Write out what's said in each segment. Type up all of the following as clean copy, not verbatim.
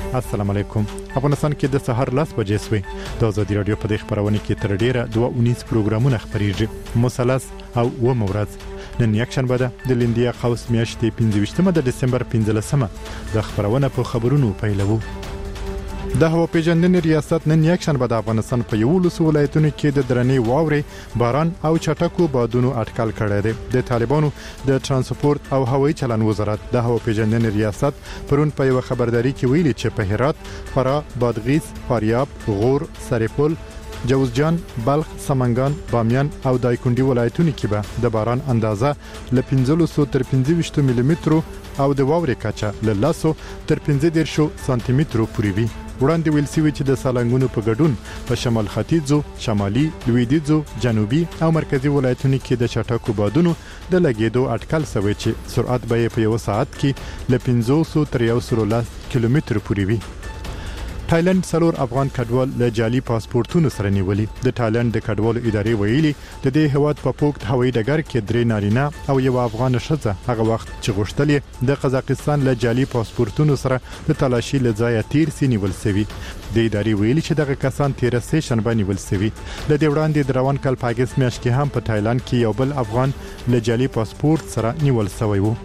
السلام علیکم. افغانستان کې د سحر 10 بجې سوي د ازادي رادیو په دغه خبرونه کې تر ډیره 219 پروګرامونه خبريږي. مثلث او و مورز نن یک شنبه ده د لیندیا قوس میاشتې 25 د دسمبر 15مه د خبرونه په خبرونو پیلوو. د هوا پیژندنې ریاست نن یک شنبه د افغانستان په 11 ولایتونو کې د درنې واورې، باران او چټکو بادونو اټکل کړی دی. د طالبانو د ترانسپورت او هوایي چلن وزارت د هوا پیژندنې ریاست پرون په یو خبرداري کې ویلي چې په هرات، فراه، بادغیس، فاریاب، غور، سرپل، جوزجان، بلخ، سمنګان، بامیان او دایکنډي ولایتونو کې به د باران اندازه ل 15 تر 25 ملي مترو او د واورې کچه ل 10 تر 15 سانتي مترو پورې وي. وړاندې ویل شوی چې د سالنګونو په ګډون په شمال ختیځو، شمالي، لویدیځو، جنوبي او مرکزی ولایتونو کې د چټکو بادونو د لګیدو اټکل شوی چې سرعت به په یو ساعت کې ل 500 تر 110 کیلومتر پورې وي. تایلند څلور افغان کډوال له جعلي پاسپورتونو سره نیولي. د تایلند د کډوالو ادارې ویلي د دې هواد په پوکټ هوایي ډګر کې 3 نارینه او یو افغان ښځه هغه وخت چې غوښتل د قزاقستان له جعلي پاسپورتونو سره د تلاشي له ځایه تیر سي نیول شوی. د ادارې ویلي چې دغه کسان 13 شنبه نیول شوی. د دې وړاندې د روان کال په اگست میاشت کې هم په تایلند کې یو بل افغان له جعلي پاسپورت سره نیول شوی و.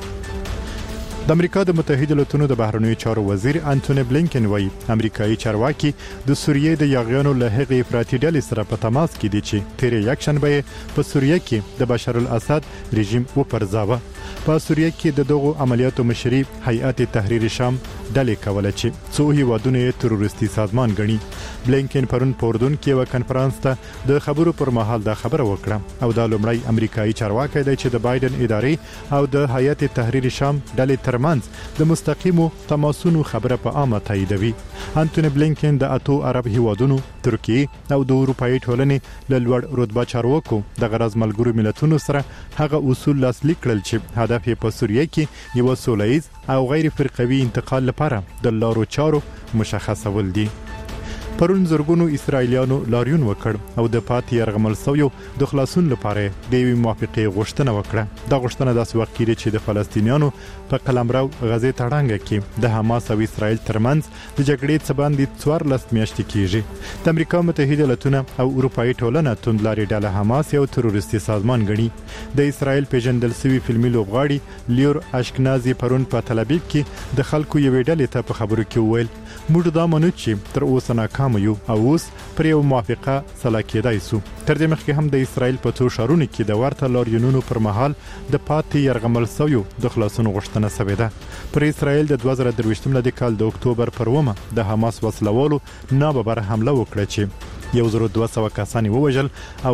د امریکا د متحده ایالاتو د بهرنیو چارو وزیر انټونی بلینکن وایي امریکایي چارواکي د سوریې د یاغیانو له هغې افراطي ډلې سره په تماس کې دي چې تیر یک شنبه په سوریه کې د بشار الاسد رژیم وپرځاوه. په سوریه کې د دغو عملیاتو مشري هیئت تحریر شام ډلې کوله چې څو هیوادونه یې تروریستي سازمان ګڼي. بلینکن پرون په اردن کې یو کنفرانس ته د خبرو پر مهال دا خبره وکړه او دا لومړی امریکایي چارواکي دی چې د بایدن ادارې او د هیئت تحریر شام ډلې ترمنځ د مستقیمو تماسونو خبره په عامه تاییدوي. انټونی بلینکن د اتو عرب هیوادونو، ترکیه او د اروپאי ټولنې له لوړ رتبه چارواکو د غرض ملګرو ملتونو سره هغه اصول لاسلیک کړل چې هدف یې په سوریه کې یو سولهییز او غیر فرقوي انتقال لپاره د لارو چارو مشخصول دي. پرون زرګونو اسرایلیانو لاریون وکړ او د پاتې يرغمل سویو د خلاصون لپاره د یوې موافقې غوښتنه وکړه. دا غوښتنه داسې وخت کې چې د فلسطینیانو په قلمرو غزې تړانګه کې د حماس او اسرایل ترمنځ د جګړې څخه باندې 14 میاشتې کېږي. د امریکا متحده ایالاتونه او اروپאי ټولنه توندلاري ډله حماس یو تروریستي سازمان ګڼي. د اسرایل پیژندل شوی فلمي لوبغاړي لیور اشکنازي پرون په تل ابیب کې د خلکو یوې ډلې ته په خبرو کې وویل موږ دا منو چې تر اوسه ناکام یو او اوس پر یو موافقه سلا کېدای سو. تر دې مخکې هم د اسرایل په څو ښارونو کې د ورته لاریونونو پر مهال د پاتې يرغمل سویو د خلاصون غوښتنه شوې ده. پر اسرایل د 2023 کال د اکتوبر پر 1 د حماس وسلوالو ناببره حمله وکړه چې 1200 کسان ووژل او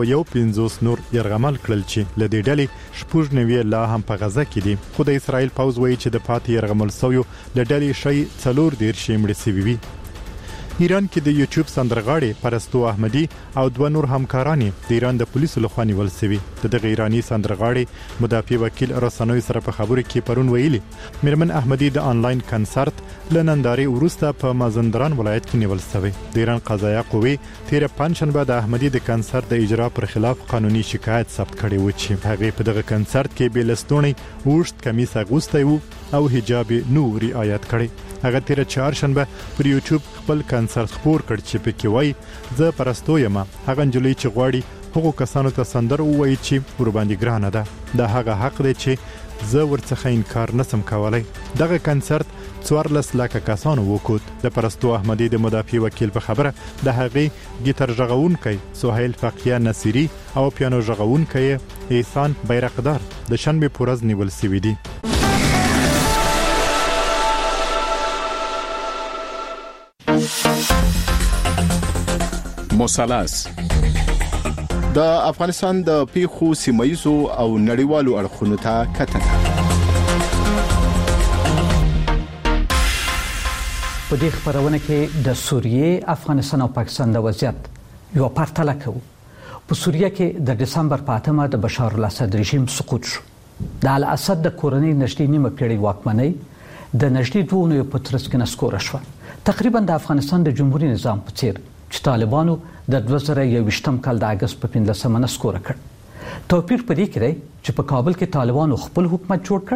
250 نور يرغمل کړل چې لدې ډلې شپږ نوي لا هم په غزه کې دي. خو د اسرایل پوز وایي چې د پاتې يرغمل سویو د ډلې شي 4 مړه شوي وي. ایران کې د یوټیوب سندرغاړي پرستو احمدي او 2 نور همکاران د ایران د پولیسو لخوا نیول شوي. دغه ایرانی سندرغاړي مدافع وکیل رسنوي سره په خبرو کې پرون ویلي میرمن احمدي د آنلاین کنسرت لننداري ورسته په مازندران ولایت کې نیول شوی. د ایران قضایه قوې تیر پنځشنبه د احمدي د کنسرت د اجرا پر خلاف قانوني شکایت ثبت کړی و چې هغه په دغه کنسرت کې بیلستونی وشت کمیس اغوستی وو او حجاب نو رعایت کړی. هغه تیر چهارشنبه پر یوټیوب خپل کنسرت خپور کړ چې پکې وای زه پرستو یم. هغه نجلۍ چې غواړي هغو کسانو ته سندر وایي چې ور باندې ګرانه ده. دا هغه حق دی چې زه ورڅخه انکار نسم کولای. دغه کنسرت 14 لکه کسانو وکوت. د پرستو احمدي د مدافع وکیل په خبره د هغې ګیتار ژغونکی سهیل فقیه نصیری او پیانو ژغونکی احسان بیرقدار د شنبه پورز نیول شوی دي. مثلث د افغانستان د پیښو سیمایزو او نړیوالو اړخونو ته کتنه. په دې خبرونه کې د سوریې، افغانستان او پاکستان د وضعیت یو پرتله کوو. په سوریه کې د دسمبر په 8 د بشار الاسد رژیم سقوط شو. د الاسد د کورنۍ نږدې نیمه پیړۍ واکمنۍ د نږدې 2 په ترڅ کې نسکوره شو. تقریبا د افغانستان د جمهوریت نظام په څیر چې طالبانو د 2021 کال د اگست په 15 نسکوره کړ. توپیر په دې کې دی چې په کابل کې طالبانو خپل حکومت جوړ کړ،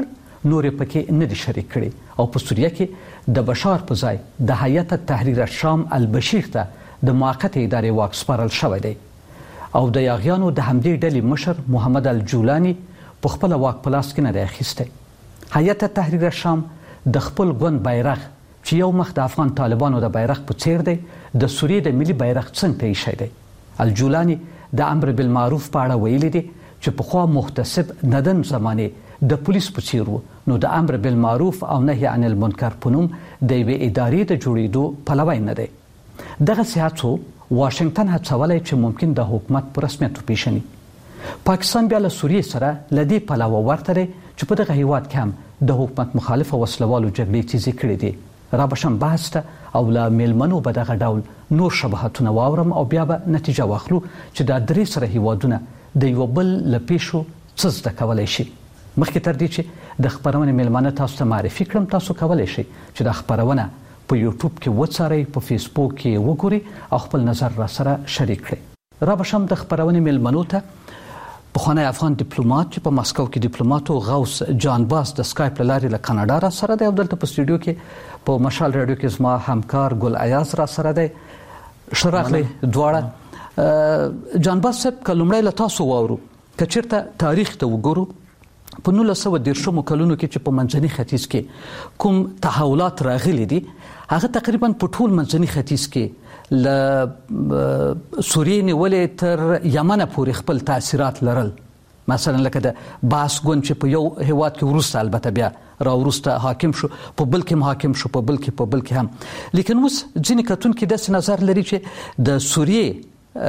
نور پکې نه دي شریک کړي او په سوریه کې د بشار په ځای د هیئت تحریر الشام البشیر ته د موقته ادارې واک سپارل شوی دی او د یاغیانو د همدې ډلې مشر محمد الجولانی په خپل واک په لاس کې نه دی اخیستی. هیئت تحریر الشام د خپل ګوند بیرغ چې یو مخ د افغان طالبانو د بیرغ په څیر دی د سوریې د ملي بیرغ څنګ ته ایښی دی. الجولانی د امر بالمعروف په اړه ویلي دي چې پخوا محتسب ندن زمانې د پولیس په څیر و نو د امر بالمعروف او نهي عن المنکر په نوم د یوې ادارې د جوړېدو پلوی نه دی. دغسې هڅو واشنګټن هڅولی چې ممکن د حکومت په رسمیت وپېژني. پاکستان بیا له سوریې سره له دې پلوه ورته دی چې په دغه هیواد کې هم د حکومت مخالف او وسلوالو جګړې تیزې کړې دي. رابشم بحث ته او له میلمنو به دغه ډول نور شباهتونه واورم او بیا به نتیجه واخلو چې دا درې سره هیوادونه د یو بل له پیښو څه زده کولی شي. مخکې تر دې چې د خپرونې میلمانه تاسو ته معرفي کړم، تاسو کولی شئ چې دا خپرونه په یوټیوب کې وڅارئ، په فیسبوک کې وګورئ او خپل نظر را سره شریک کړئ. رابشم د خپرونې میلمنو ته پخوانی افغان ډیپلوماټ چې په مسکو کې ډیپلوماټ غوث جان باز د سکایپ له لارې له کاناډا را سره دی او دلته په سټوډیو کې په مشال رادیو کې زما همکار ګل ایاز را سره دی. ښه راغلی دواړه. جان باز صاحب که لومړی له تاسو واورو که چېرته تاریخ ته وګورو په 1930 کلونو کې چې په منځني ختیځ کې کوم تحولات راغلي دي هغه تقریبا په ټول منځني ختیځ کې له سوریې نیولې تر یمنه پورې خپل تاثیرات لرل. مثلا لکه د باس ګوند چې په یو هیواد کې وروسته البته بیا راوروسته حاکم شو، په بل کې حاکم شو، په بل کې هم. لیکن اوس ځینې کتونکي داسې نظر لري چې د سوریې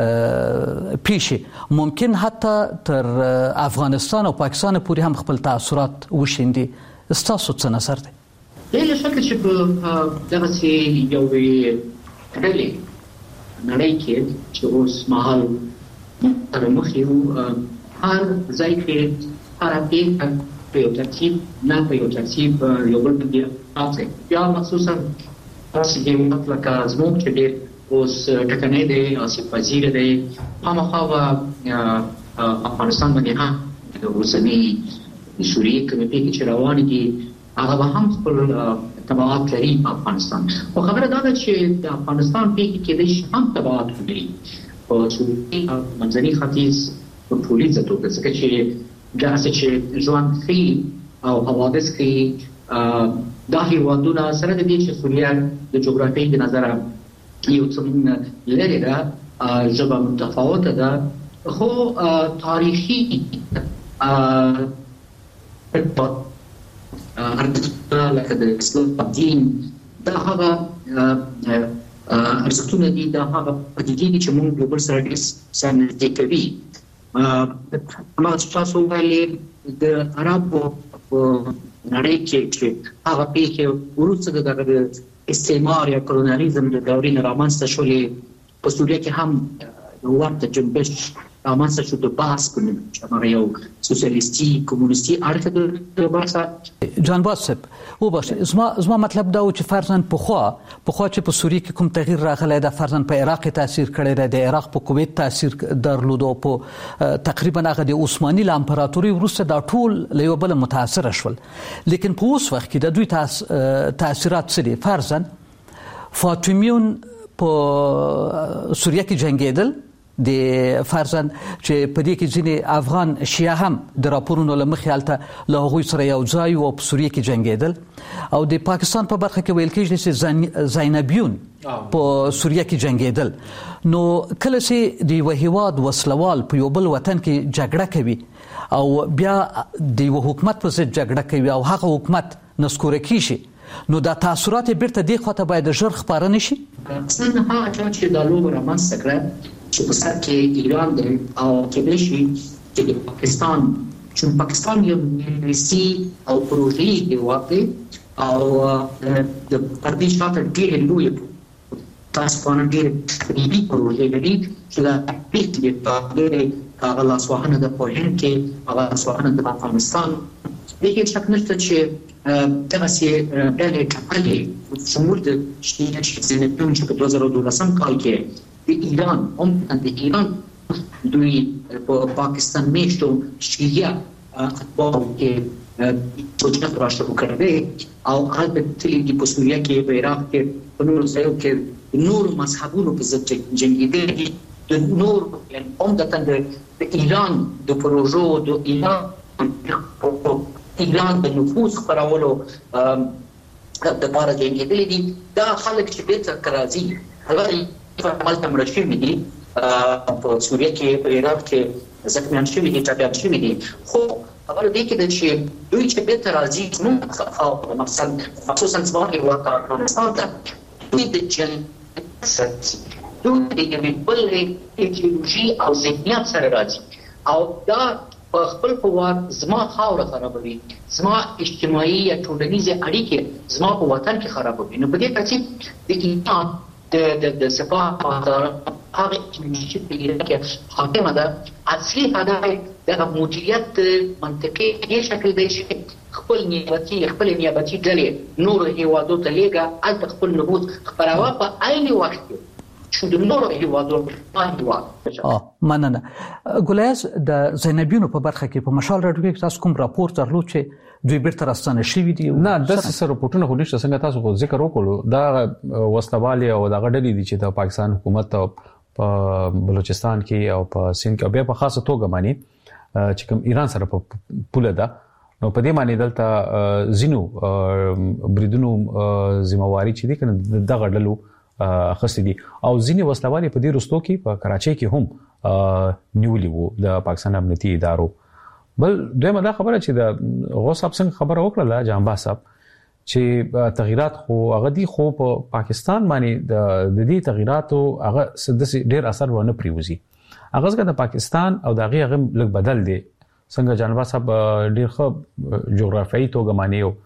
پیښې ممکن حتی تر افغانستان او پاکستان پورې هم خپل تاثیرات وشیندي. ستاسو څه نظر دی؟ له شکل چې په دغسې یوې ډلې نړۍ کې چې اوس مهال تر مخې وو، هر ځای کې هره پېښه په یو ترتیب نه په یو ترتیب یو بل باندې راځي. بیا مخصوصا داسې هېواد لکه زموږ چې ډېر اوس ټکنی دی، آسیب پذیره دی، خامخا به افغانستان باندې هم د اوسنۍ سوریې کومې پېښې چې روانې دي هغه به هم خپل تبعات لري په افغانستان. خو خبره دا ده چې د افغانستان پېښې کېدای شي هم تبعات ولري په سوریې او منځني ختیځ په ټولیزه توګه، ځکه چې داسې چې ژوند ښیي او حوادث ښیي دا هېوادونه سره د دې چې سوریه د جغرافیې د نظره یو څه لرې ده، ژبه متفاوته ده، خو تاریخي ارزښتونه لکه د اسلام دین دا هغه ارزښتونه دي، دا هغه پدیدې دي چې موږ یو بل سره ډېر سره نږدې کوي. هماغه چې تاسو وویلې د عربو په نړۍ کې چې هغه پېښې وروسته د استعمار یا کولونیالیزم د دورې نه رامنځته شولې، په سوریه کې هم ورته جنبش رامنځته شو د بحث په نوم چې هغه یو سوسیالیستي کمونیستي اړخ د بحث. جان باز صاحب وبخښئ، زما مطلب دا و چې فرضاً پخوا چې په سوریه کې کوم تغییر راغلی ده، فرضاً په عراق کې تاثیر کړی دی، د عراق په کویت تاثیر درلود او په تقریبا هغه د عثماني له امپراتورۍ وروسته دا ټول له یو بله متاثره شول. لیکن په اوس وخت کې د دوی تاثیرات څه دي؟ فرضاً فاطمیون په سوریه کې جنګېدل، د فرضاً چې په دې کې ځینې افغان شیعه هم د راپورونو له مخې هلته له هغوی سره یو ځای او په سوریه کې جنګېدل، او د پاکستان په برخه کې ویل کېږي چې زینبیون په سوریه کې جنګېدل. نو کله چې د یو هیواد وسلوال په یو بل وطن کې جګړه کوي او بیا د یو حکومت په ضد جګړه کوي او هغه حکومت نسکوره کیږي، نو دا تاثیرات بیرته دې خواته باید ژر خپاره نه شي. څنګه هغه چا چې دا لوبه رامنځته کړه چې په سر کې ایران دی او کېدای شي چې د پاکستان، چون پاکستان یو انګلیسي او پروژې هېواد دی او د پردې شاته ډېرې لویې تاسو باندې ډېرې قریبي پروژې لري چې دا پېښې ډېرې هغه لاسوهنه د په هند کې، هغه لاسوهنه د افغانستان. دې شک نشته چې دغسې ډلې ټاکلې شمول د زینبیون چې په 2012 کال کې د ایران دوی په پاکستان میشتو شیعه اتباعو کې توجه را شروع کړی او البته د سوریه کې په عراق کې په نورو ځایو کې نور مذهبونو په ضد جنګېدلي د نور یعنی عمدتاً د ایران د پروژو د ایران د نفوذ خپرولو دپاره جنګېدلي دي. دا خلک چې بیرته راځي هغه هلته مړه شوي دي په سوریه کې په عراق کې زخمیان شوي دي ټپیان شوي دي. خو خبره دې کې ده چې دوی چې بیرته راځي زموږ او مثلا خصوصا زما هېواد افغانستان ته دوی د جنګ دوی د یوې بلې ایډیولوژي او ذهنیت سره راځي او دا په خپل په وار زما خاوره خرابوي، زما اجتماعي یا ټولنیزې اړیکې زما په وطن کې خرابوي. نو په دې ترتیب د ایران د سپاه هغه ایډیولوژي په ایران کې حاکمه ده. اصلي هدف دغه مدیریت منطقي دې شکل دی چې خپل نیابتي ډلې نورو هېوادو ته لېږه، هلته خپل نفوذ خپروه په عین وخت کې چې د نورو هېوادو مننه. ګولیاز د زینبیانو په برخه کې په مشال راډیو کې تاسو کوم راپور درلود چې دوی بیرته راستانه شوي دي؟ نه داسې راپورټونه خو نشته. څنګه تاسو خو ذکر وکړو دا وسلوالې او دغه ډلې دي چې د پاکستان حکومت په بلوچستان کې او په سند کې او بیا په خاصه توګه باندې چې کوم ایران سره په پوله ده، نو په دې باندې دلته ځینو بریدونو ذمہواری چې دي کنه دغه ډلو اخستې دي او ځینې وسلوالې په دې وروستو کې په کراچۍ کې هم نیولي وو د پاکستان امنیتي ادارو. بل دویمه دا خبره چې د غوث صاحب څنګه خبره وکړله جانباز صاحب چې تغیرات خو هغه دي، خو په پاکستان باندې د دې تغیراتو هغه ډېر اثر ونه پریوزي. هغه څنګه د پاکستان او د هغې لږ بدل دی. څنګه جانباز صاحب ډېر ښه جغرافیایي توګه باندې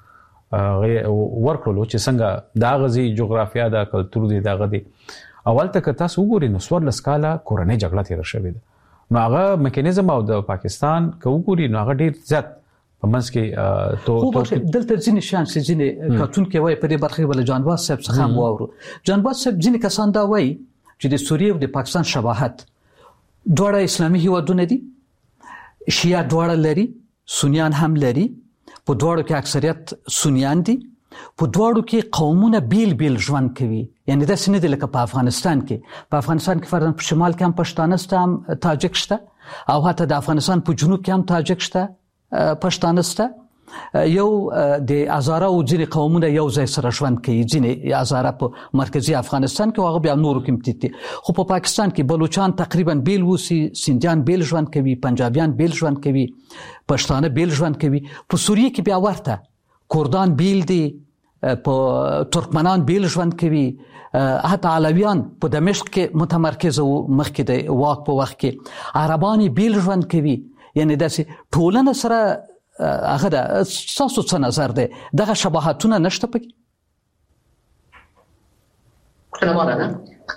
ورکړلو چې څنګه دا غزي جغرافیا دا کلتور دی دا غدي. اول ته تاسو وګورئ نو 14 کاله کورنۍ جګړه تیر شوې ده، نو هغه میکانیزم او د پاکستان کو وګورئ نو هغه ډیر زیات په منځ کې تو دلته ځینې شان چې ځینې کارتون کې وایي په دې برخه ول جانباز صاحب څخه هم واورو. جانباز صاحب ځینې کسان دا وایي چې د سوریه او د پاکستان شباهت دوه اسلامي هیوادونه دي، شیعه دوه لري، سنیان هم لري، په دوړو کې اکثریت سنیان دي، په دوړو کې قومونه بیل ژوند کوي. یعنی دا څنګه د لکه په افغانستان کې فرضاً په شمال کې هم پښتانه شته، هم تاجک شته، او حتی د افغانستان په جنوب کې هم تاجک شته، پښتانه شته. یو د هزاره او ځینې قومونه یو ځای سره ژوند کوي. ځینې هزاره په مرکزی افغانستان کې، هغه بیا نورو کې متتی. خو په پاکستان کې بلوچستان تقریبا بیل وسی، سندیان بیل ژوند کوي، پنجابیان بیل ژوند کوي، پښتانه بیل ژوند کوي. په سوریه کې بیا ورته کردان بیل دي، په ترکمنان بیل ژوند کوي، حتی علویان په دمشق کې متمرکز او مخکې د واک په وخت کې عربان بیل ژوند کوي. یعنی داسې ټولنه سره هغه د تاسو څه نظر دی؟ دغه شباهتونه نشته پکې؟ کنه نه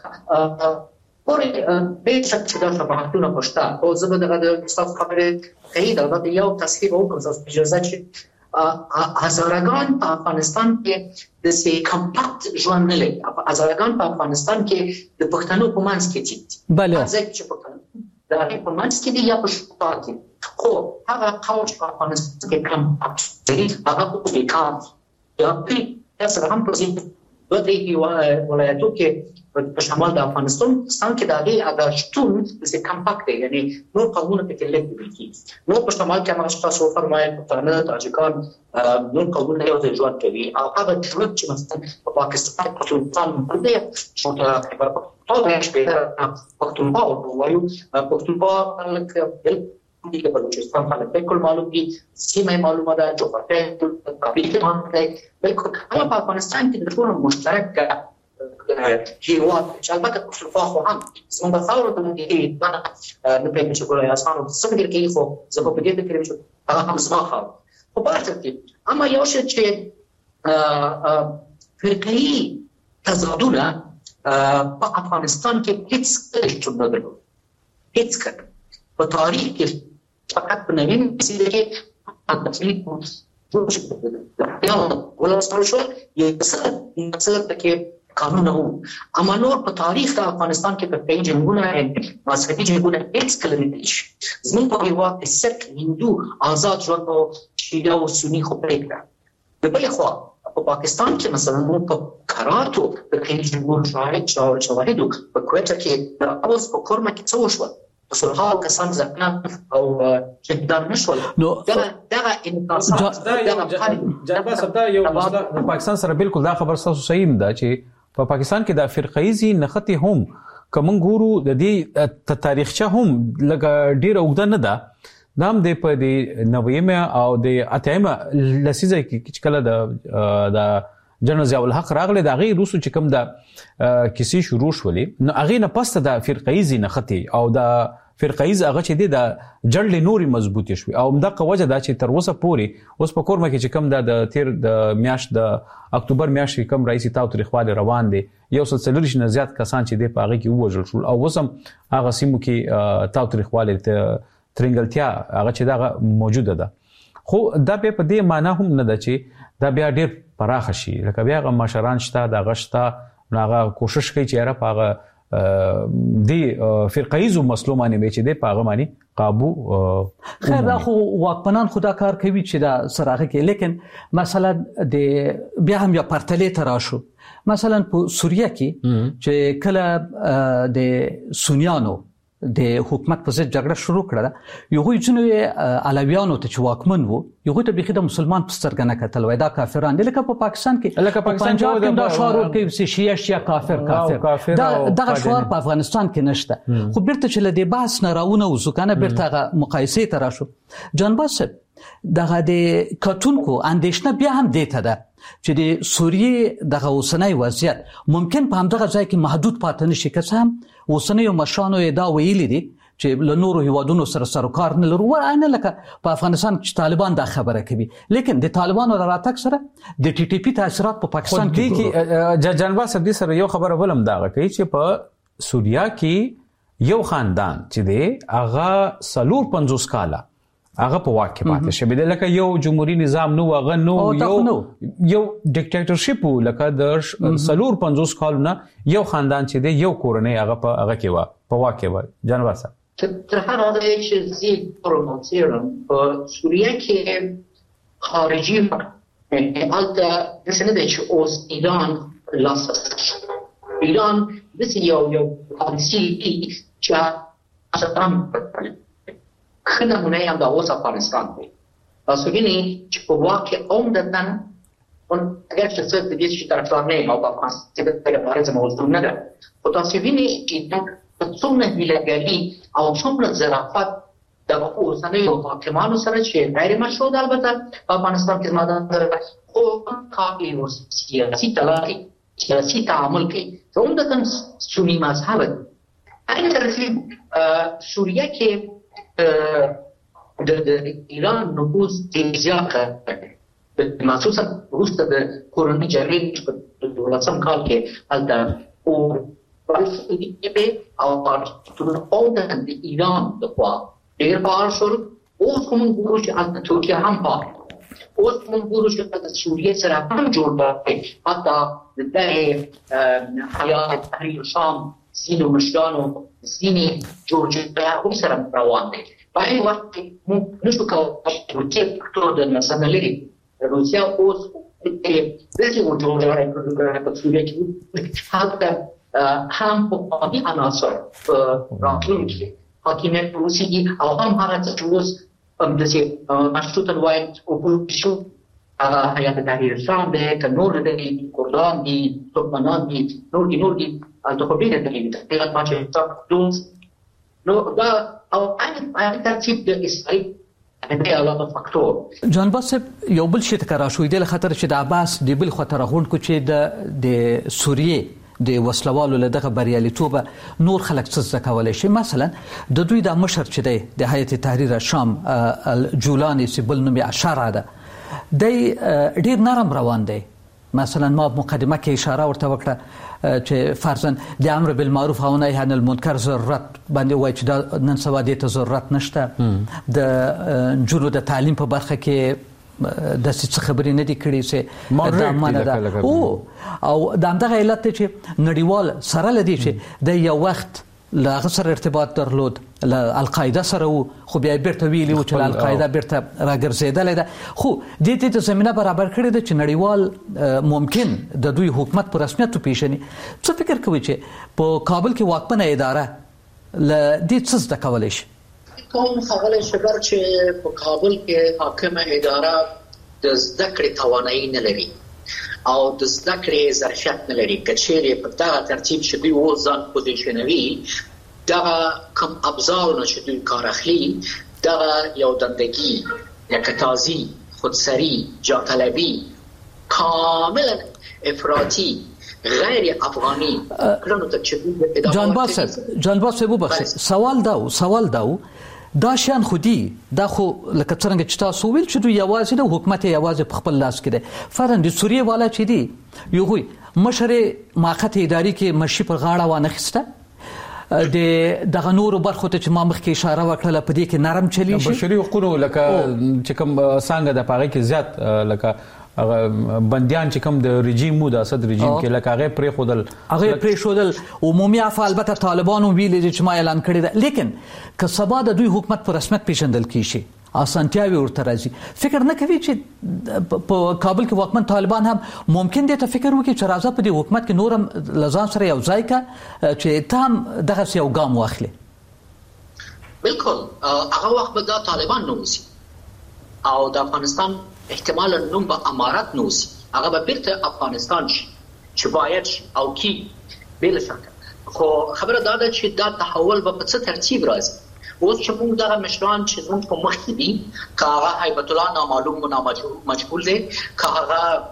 پورې به چې دا شباهتونه پښتا او زه به دغه د تاسو خبرې کوي دا د یو تصحیح وکړم تاسو اجازه چې هزارگان په افغانستان کې د سي کمپاکت ژوند نه لري. هزارگان په افغانستان کې د پښتنو په منځ کې دي. بله ځکه چې پښتنو د هغې په منځ کې دي یا په شمال کې، خو هغه قوم چې په افغانستان کې کمپاکت دي هغه په بیکار یا په سره هم په دوه درې ولایتو کې په شمال د افغانستان کې د هغې د شتون د کمپاکت دی، یعنی نور قومونه پکې لږ دي. نور په شمال کې هغه تاسو وفرمایئ پښتانه، تاجکان، نور قومونه یو ځای ژوند کوي. او هغه ژوند چې مثلا په پاکستان پښتونخوا دی چې پښتونخوا وایو، پښتونخوا لکه دیگه بلوچستان خلق بالکل معلوم دي، سیمه معلومه ده، جغرافیه تاریخ معلومه ده، بالکل همه په افغانستان کې د ټولو مشترک هیواد چې البته پښتونخوا خو هم زموږ خاوره ته نږدې ده. نه پوهېږم چې ګوله یاسمانو څه فکر کوي، خو زه په دې فکر یم چې هغه هم زما خاوره. خو په هر ترتیب اما یو شی چې فرقه‌ایي تضادونه په افغانستان کې هیڅ کله نه درلود، هیڅ کله په تاریخ کې فقط په نوین سیده کې تفصیل ولستان شو یو څه کې قانون وو. اما نور په تاریخ د افغانستان کې په جنګونه مذهبي جنګونه هیڅ کله نه دي زموږ په هیواد کې سک هندو آزاد ژوند او شیعه او سني خو پرېږده. د بلې خوا په پاکستان کې مثلا موږ په کراتو د جنګونو شواهدو په کویټه کې د اوس په کورما کې څه وشول صلحاو کسان زخمیان او شهیدان نشول. نو دغه انقاصات جنبه سبدا یو د پاکستان سره بالکل دا خبر تاسو صحیح ده چې په پاکستان کې د فرقایزي نختی هم کوم ګورو د دې تاریخچه هم لکه ډیر اوږده نه ده. نام دې په دې 90 او د 80 لسیزه کې کله د جنرال ضیاء الحق راغله د غي روسو چې کوم د کیسې شروع شولې نو هغه نه پسته د فرقایزي نختی او د فرقایز هغه چې د جړلې نوري مضبوطې شوې او دغه وجه دا چې تر اوسه پوري اوس په کورما کې چې کوم د تیر د میاشت د اکتوبر میاشت کې کوم رئیس تاوتریخوالي روان دي یو سلسله شنه زیات کسان چې د پاغه کې وژل شول او وسم هغه سیمو کې تاوتریخوالي ترنګلتیا هغه چې دا موجوده ده. خو دا په دې معنی هم نه ده چې دا بیا ډیر پراخ شي لکه بیا غو مشران شته د غشتا هغه کوشش کوي چې را پاغه دی فرقایزو مسلو باندې چې دی پاغه باندې قابو خیر دا خو واکمنان خدا کار کوي چې دا سراغه کې لیکن مثلا د بیا هم یا پرتلې تراشو مثلا په سوریه کې چې کله د سنیانو د حکومت په ضد جګړه شروع کړه یو ځینو علویانو ته چې واکمن وو یو ته بخیده مسلمان پسترګنه کتل وای دا کافران دي لکه په پاکستان کې پنجاب کې دا شعار ورکوي چې شیعه کافر دا شعار په افغانستان کې نشته. خو بیرته چې لدی بحث نه راونه وسکنه بیرته مقایسه تر شو جانباس دغه د کتونکو اندیشنه بیا هم دیته ده چې د سوریه دغه اوسنۍ وضعیت ممکن په همدغه ځای کې محدود پاتې نشي که څه هم اوسنۍ مشانو دا ویلي دي چې له نورو هیوادونو سره سروکار نه لرو ورانه لکه په افغانستان کې طالبان دا خبره کوي لیکن د طالبانو راتګ سره د ټي ټي پی تاثیرات په پاکستان کې جنبا سبدي سره یو خبره ولم دا کوي چې په سوریه کې یو خاندان چې دی هغه 450 کاله هغه په واقع پاتې شوی دی لکه یو جمهوریت نظام نو هغه نو یو ډیکټیټرشپ لکه د 450 کالونه یو خاندان چې دی یو کورنۍ هغه کې و په واقع و جنبا سره تر هغه چې زی پروموسیرم په سوریه کې خارجي البته څنګه دی چې اوس ایران د یو پالیسي چې اصلا خنه مونږ هم د اوس افغانستان دی تاسو وینئ چې په واقع عمدتاً اگر چې څه د دې چې طرفدار نه او په افغانستان کې د لپاره موضوع نه ده خو تاسو وینئ چې څومره هیله‌ګري او څومره ظرافت د اوسنیو حاکمانو سره چې غیر مشروع ده البته په افغانستان کې ماده خو کافي او سیاسي تعامل کوي عمدتاً سنی مذهب این ترتیب سوریه کې د ایران نفوذ زیات دی مخصوصا وروسته د کورنۍ جګړې په 2000 کال کې البته او او د ایران د خوا ډېر بار شول اوس کوم ګورو چې البته ترکیه هم پاره اوس کوم ګورو چې د سوریه سره هم جوړ دی حتی د حیات تحریر شام سینو مشرانو سینی جورجیا هم سره روان دي په هغه وخت کې موږ نشو کولای چې فکتور د مثلا لري روسیا اوس دغه جوړجاړي په سوریه کې حتی هم په قومي عناصر راکړي حاکمیت روسي او هم هغه چې اوس د مشروطه وایي او پولیسو حیات تحریر شام ده که نور ده کردان دي ترکمنان دي نور دي التخبير الدليل تقريبا ما شيء دوس نو دا او ان ترتیب د اسرائیل د علاوه فاکتور جان باسب یو بل شي تکرار شوې د خطر چې د عباس د بل خطر غونډ کو چې د سوریه د وسلوالو له دغه بریالیتوب نور خلک څه ځکولای شي مثلا د دوی د مشر چې د هیئت تحریر شام الجولانی سیبل نومي اشاره ده د ډیر نرم روان دی مثلا ما مقدمه کې اشاره ورته وکړه چې فرضاً د امر بالمعروف او نهی عن المنکر ضرورت باندې وایي چې نن سبا د ضرورت نشته د جنو د تعلیم په برخه کې د څه خبرې نه دي کړې چې دا معنی ده او د همدغه علت چې نړیوال سره لدی چې د یو وخت لا غسر ارتباط درلود ل القاعده سره خو بیا بیرته ویلی و چې القاعده بیرته راګرځیدل ده خو د دې زمينه برابر کړې ده چې نړیوال ممکن د دوی حکومت په رسمیت پیژني. څه فکر کوي چې په کابل کې واکمنه اداره ل دې څه زده کولای شي؟ کوم خبره شګر چې په کابل کې حاکمه اداره د زده کړې توانایي نه لري او د زده کړې ظرفیت نه لري کچېرې په دغه ترتیب چې دوی وځان پوزیشنوي دا کوم ابزارونه چې دوی کار اخلي دا یو دندګي یکتازي خودسری جاطلبي کاملا افراطي غیر افغانی کړنو ته چې جان باسه وبخښه سوال داو دا شان خودي دا خو لکه څنګه چې تاسو ویل چې دوی یوازې د حکومت یوازې په خپل لاس کې ده فرضاً د سوریه والا چې دی یو غوي مشر ماخت اداري کې مشي پر غاړه وانه خسته د دغه نورو برخو ته چې ما مخکې اشاره وکړه په دې کې نرم چلی شي بشري حقوقو لکه چې کوم څنګه د پاغي کې زیات لکه بنديان چې کوم د رژیم مو د اسد رژیم کې لکه هغه پرې خودل عمومي عفو البته طالبانو ویل چې ما اعلان کړی ده لیکن که سبا د دوی حکومت پر رسمیت پیژندل کیږي اسانتیاوي ورته راځي فکر نه کوي چې په کابل کې واکمن طالبان هم ممکن دي ته فکر وکړي چې راځه په دې حکومت کې نورم لزان سره یو ځای کا چې تام دغه یو ګام واخلي. بالکل هغه وخت به د طالبان نوسی او د افغانستان احتمالا نوم به امارات نوسی هغه به بیرته افغانستان شي چې باید شي او کی بل شک خو خبره دا ده چې دا تحول به په څه ترتیب راځي اوس چې موږ دغه مشران چې زموږ په مخ کې دي که هغه هیبت الله نامعلوم و مجهول دی که هغه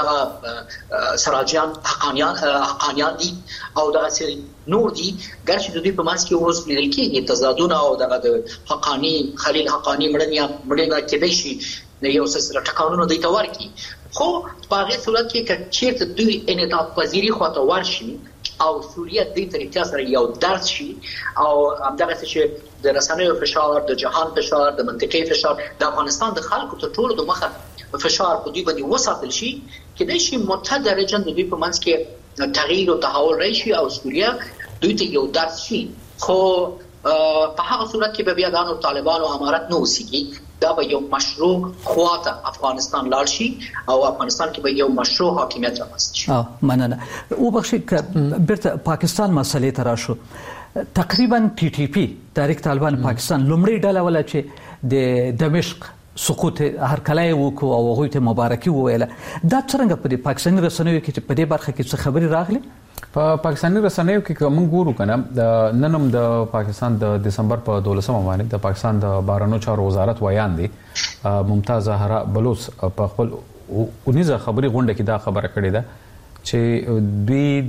دغه سراجان حقانیان دي او دغه سری نور دي ګرچې د دوی په منځ کې اوس لیدل کېږي تضادونه او دغه د حقانی خلیل حقانی مړینه کېدای شي د یو څه ټکانونو دوی ته ورکړي خو په هغې صورت کې که چېرته دوی انعطاف پذیري خواته ورشي او سوریه دې طریقه سره یو درس شي او همدغسې چې د رسنیو فشار د جهان فشار د منطقي فشار د افغانستان د خلکو تر ټولو د مخه فشار په دوی باندې وساتل شي کېدای شي متدرجا د دوی په منځ کې تغییر او تحول راشي او سوریه دوی ته یو درس شي خو په هغه صورت کې به بیا د طالبانو امارت نه اوسېږي دا به یو مشروع خواته افغانستان لاړ شي او افغانستان کې به یو مشروع حاکمیت رامنځته شي. مننه. وبخښئ بیرته پاکستان مسلې ته راشو تقریبا ټي ټي پی تحریک طالبان پاکستان لومړی ډله ولا چې د دمشق سقوط هرکلای وکړو او هغوی ته مبارکي وویله دا څنګه په پاکستاني رسنیو کې په دې برخه کې څه خبري راغلي؟ په پاکستاني رسنیو کې موږ ګورو کنه ننم د پاکستان د دسمبر په 12 باندې د پاکستان د بهرنیو چارو وزارت ویان دي ممتاز زهرا بلوچ په خپل 19 خبري غونډه کې دا خبره کړې ده چې دوی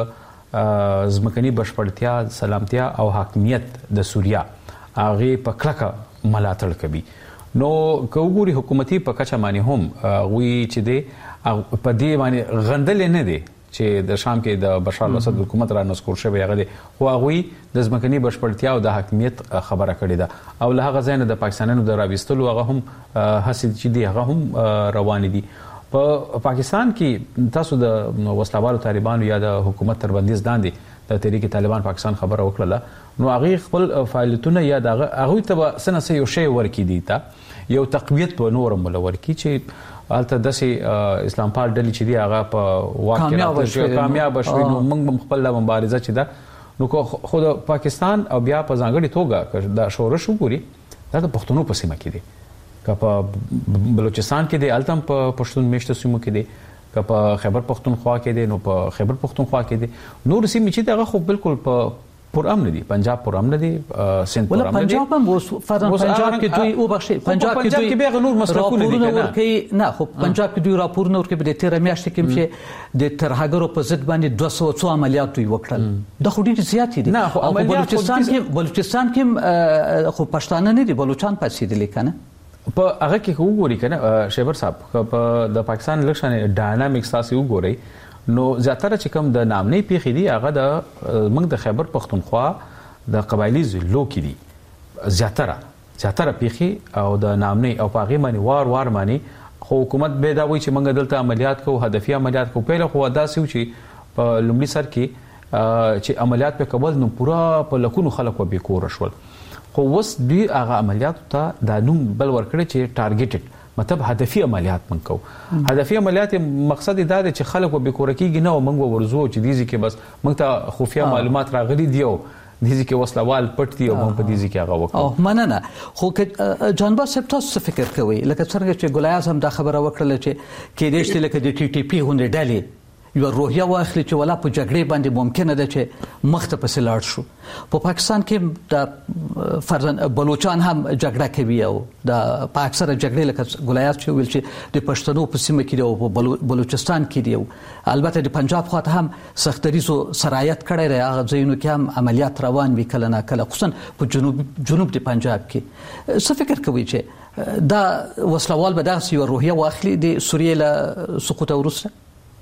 د ځمکني بشپړتیا سلامتیا او حاکمیت د سوریه هغه په کلکه ملاتړ کوي نو کوګوري حکومتي په کچه باندې هم وی چې دی په دې باندې غندل نه دي چې د شام کې د بشار الاسد حکومت را نسکور شوی هغه دی خو هغه د ځمکني بشپړتیا او د حاکمیت خبره کړې ده او له هغه ځای نه د پاکستانونو د راوستلو هغه هم حاصل چې دی هغه هم روان دي په پاکستان کې تاسو د وسلوالو طالبانو یا د حکومت تر بندیز لاندې د تحریک طالبان پاکستان خبره وکړه نو هغه خپل فعالیتونه یا هغه ته سنه یو شی ورکی دي تا یو تقویت په نورم ولور کی چې البته د اسلام پال ډلې چې دی هغه په واقعیت کامیاب شوی نو موږ خپل مبارزه چې ده نو خو د پاکستان او بیا په ځانګړي توګه د شورش وګوري دا د پښتنو په سیمه کې دی که په بلوچستان کې دی التم په پښتون میشته سیمو کې دی که په خیبر پښتونخوا کې دی نو په خیبر پښتونخوا کې دی نور سیمې چې دغه خو بالکل په پر امن دي پنجاب پر امن دي سند پر امن دي پنجاب هم پنجاب کې دوی او بخشي پنجاب کې به نور مسلکونه دي کنه نه خو پنجاب کې دوی راپور نور کې به 13 میاشتې کې چې د ترهګرو په ضد باندې 200 عملیات دوی وکړل د خو ډیر زیات دي نه خو بلوچستان کې خو پښتانه نه دي بلوچستان پاتې دي کنه په هغه کې وګوري کنه شیبر صاحب په د پاکستان لکشن ډاینامیکس تاسو وګورئ نو زیاتره چې کوم د نامنې پیخي دي هغه د موږ د خیبر پښتونخوا د قبایلی ضلعو کې دي زیاتره پیخي او د نامنې او پاغي باندې وار باندې خو حکومت به دا وایي چې موږ دلته عملیات کوو، هدفي عملیات کوو. پیله خو دا سوي چې په لومړي سر کې چې عملیات په کول نو پورا په لکونو خلک و به کور شول. خو اوس دوی هغه عملیات ته د نوم بل ورکړي چې ټارګټډ مطلب هدفي عملیات من کو. هدفي عملیات مقصد دا دی چې خلک و به کور کېږي نه، موږ ورزو چې دیږي کې بس موږ ته خفیا معلومات راغلي دیو دیږي کې وسلوال پټ دی او موږ په دیږي کې هغه وکړو. مننه. خو جانباز صاحب تاسو فکر کوئ لکه څنګه چې ګلای اعظم دا خبره وکړه چې کې دې لکه د ټي ټي پی غونډه ډالې یو روحیه واخلي چې ولا په جګړې باندې ممکنه ده چې مخته پسې لاړ شو. په پاکستان کې د فرضاً بلوچستان هم جګړه کوي او د په اکثره جګړې لکه ګلایات چې ویل چې د پښتنو په سیمه کې دی او په بلوچستان کې دی. البته د پنجاب خواته هم سختریزو سرایت کړی دی، هغه ځایونو کې هم عملیات روان وي کله نه کله، خصوصا په جنوب د پنجاب کې. څه فکر کوي چې دا وسلوال به داسې یو روحیه واخلي د سوریې له سقوط وروسته؟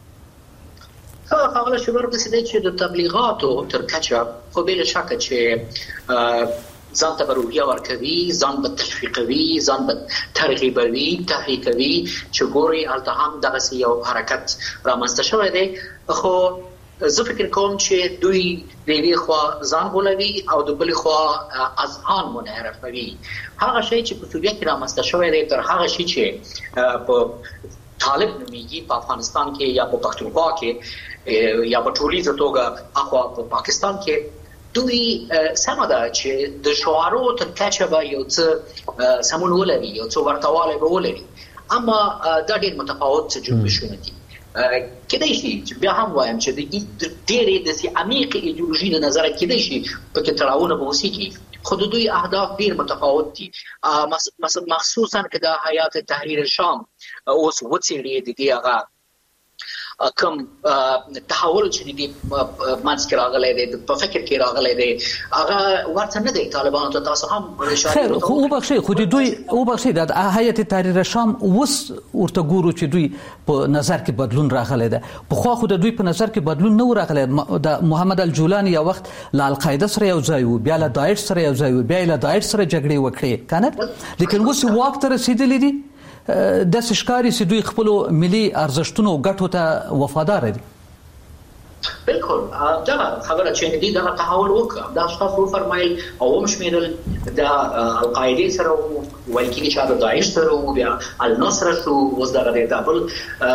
خبره شروع رسیده چې د تبلیغاتو تر کچه خو بلا شک چې ځان ته روحیه ورکوي، ځان به تشویقوي، ځان به ترغیبوي، تحریکوي چې ګوري هلته هم دغسې یو حرکت رامنځته شوی دی. خو زه فکر کوم چې دوی د یوې خوا ځان غولوي او د بلې خوا اذهان منحرفوي. هغه شی چې په سوریه کې رامنځته شوی دی تر هغه شي چې په طالب نومیږي په افغانستان کې یا په پښتونخوا کې یا په ټولیزه توګه اخوا په پاکستان کې دوی سمه ده چې د شعارو تر کچه به یو څه سمون ولري، یو څه ورتوالی به ولري، اما دا ډېر متفاوت جنبشونه دي. کېدای شي چې بیا هم وایم چې د ډېرې داسې عمیقې ایډیولوژي د نظره کېدای شي پکې تړاوونه به وسیږي، خو د دوی اهداف ډېر متفاوت دي. مخصوصا که د حیات تحریر شام اوس وڅېړي د دې هغه کوم تحول چې دی منځ کې راغلی دی په فکر کې راغلی دی هغه ورته نه دی. طالبانو ته تاسو هم خیر خو وبخښئ، خو دوی وبخښئ د هیئت تحریر شام اوس ورته ګورو چې دوی په نظر کې بدلون راغلی دی. پخوا خو د دوی په نظر کې بدلون نه و راغلی. د محمد الجولاني یو وخت له القاعده سره یو ځای و، بیا له داعش سره یو ځای و، بیا له داعش سره جګړې وکړې کنه، لیکن اوس واک ته رسیدلی دي. د سشکاري چې دوی خپل ملي ارزښتونو او ګټو ته وفادار دي. بالکل دا خبره چې دې دا تحول وکړ، دا اشخاص فرمایل او مشمیرل د القاعده سره وایي چې د داعش سره بیا النصر شو، اوس دا د دبل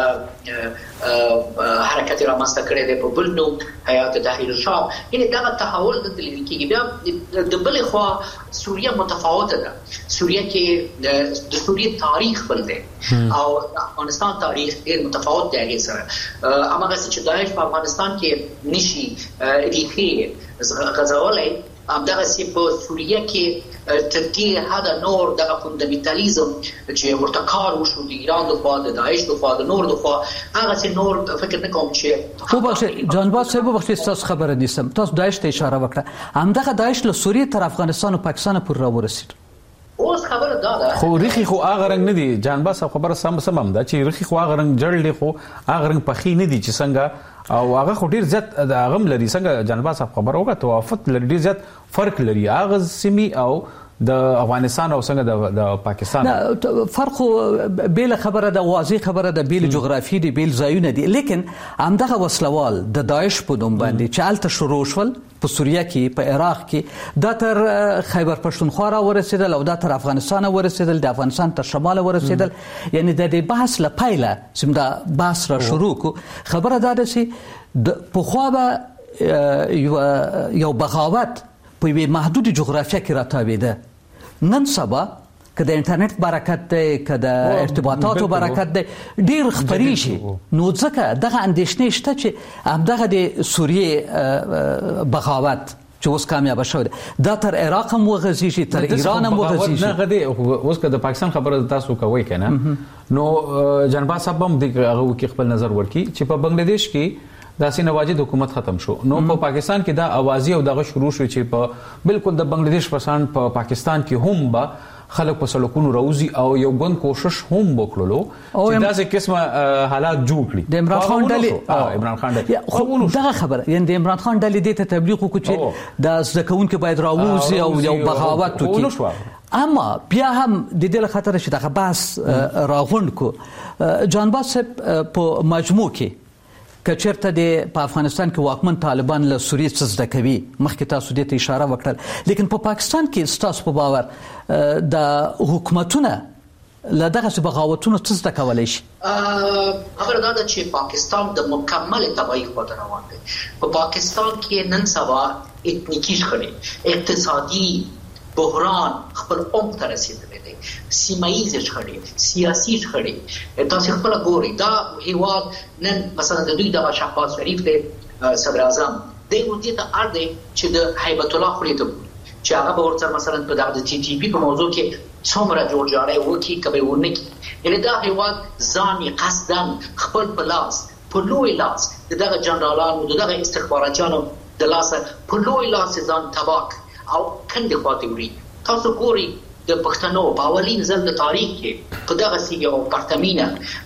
حرکت رامنځته کړی دی په بل نوم حیات تحریر شام. یعنی دا تحول د لیدل کېږي. بیا د بلې خوا سوریه متفاوته ده. سوریه کې د سوریه تاریخ بل دی او د افغانستان تاریخ ډېر متفاوت دی هغې سره. هماغسې چې داعش په افغانستان کې نشي ریښې غځولی، همدغسې په سوریه کې تر دې حده نور دغه فوندامنټالیزم چې ورته کار وشو د ایران د خوا، د داعش د خوا، د نور د خوا، هغسې نور فکر نه کوم چې وبخښئ جانباز صاحب، وبخښئ ستاسو خبره نیسم. تاسو داعش ته اشاره وکړه، همدغه داعش له سوریې تر افغانستان او پاکستان پورې راورسېد. اوس خبره دا ده خو ریخي خو هغه رنګ نه دي. جانباز صاحب خبره سم ده چې ریخي خو هغه رنګ جړل دي، خو هغه رنګ پخې نه دي چې څنګه او هغه خو ډیر زیات د هغه لري. څنګه جانباز صاحب خبره وکړه توافت لري، ډیر زیات فرق لري هغه سیمي او د افغانستان او څنګه د پاکستان. فرق بیل خبره ده، واضح خبره ده، بیل جغرافي دي، بیل ځایونه دي، لیکن همدغه وسلوال د داعش په نوم باندې چې هلته شروع شول په سوریه کې، په عراق کې، دا تر خیبر پښتونخوا را ورسېدل او دا تر افغانستان ورسېدل، د افغانستان تر شمال ورسېدل. یعنی د دې بحث له پیله چې دا بحث را شروع کو، خبره دا ده چې پخوا به یو بغاوت په یوې محدود جغرافیه کې راتاوېده. نن سبا که د انټرنیټ برکت دی، که د ارتباطاتو برکت دی، ډیر خپرې شي. نو ځکه دغه اندېښنې شته چې همدغه د سوریې بغاوت چې اوس کامیاب شوی دی دا تر عراق هم وغځېږي، تر ایران هم وغځېږي. نه غدي اوس که د پاکستان خبره تاسو کوي کنه، نو جنبا صاحب هم دغه کې خپل نظر ورکړي چې په بنگلاديش کې داسې نواجد حکومت ختم شو، نو په پاکستان کې دا اوازي او دغه شروع شو چې په بالکل د بنگلاديش پرسان په پاکستان کې هم با خلک په سلوکونو راوځي او یو ګوند کوشش هم وکړلو چې داسې قسمه حالات جوړ کړي. د عمران خان ډلې عمران خان ډلې دغه خبره، یعنی د عمران خان ډلې د تبلیغ وکړي چې د زکون کې باید راوځي او یو بغاوت وکړي. اما بیا هم د دې خاطر چې دغه بحث راغونډ کو جانباز په مجموع کې کچرته په افغانستان کې واکمن طالبان له سوریې څخه زده کوي مخکې تاسو دې ته اشاره وکړه لیکن په پاکستان کې ستاسو په باور د حکومتونه له دغه بغاوتونو څه زده کولای شي؟ خبره دا ده چې پاکستان د مکمل تباہی خواته روان دی. په پاکستان کې نن سبا اتنیکی شخړې اقتصادي بحران خپل عمق ته رسیدلی دی، سیمایي شخړې سیاسي شخړې تاسو خپل ګورئ دا هیواد نن مثلا د دوی د شهباز شریف دی صدر اعظم دی ودې ته اړ دی چې د هیبت الله خلیته چې هغه به ورته مثلا په دغه ټي ټي پی په موضوع کې څومره جوړجاړی وکړي کبه ونکړي. یعنې دا هیواد ځان قصدن خپل په لاس په لوی لاس دغه جنرالانو دغه استخباراتیانو د لاسه په لوی لاس ځان تباک او کندې خواته وړي. تاسو ګورئ د پښتنو په اولین ځل د تاریخ کې په دغه یو پرتمینه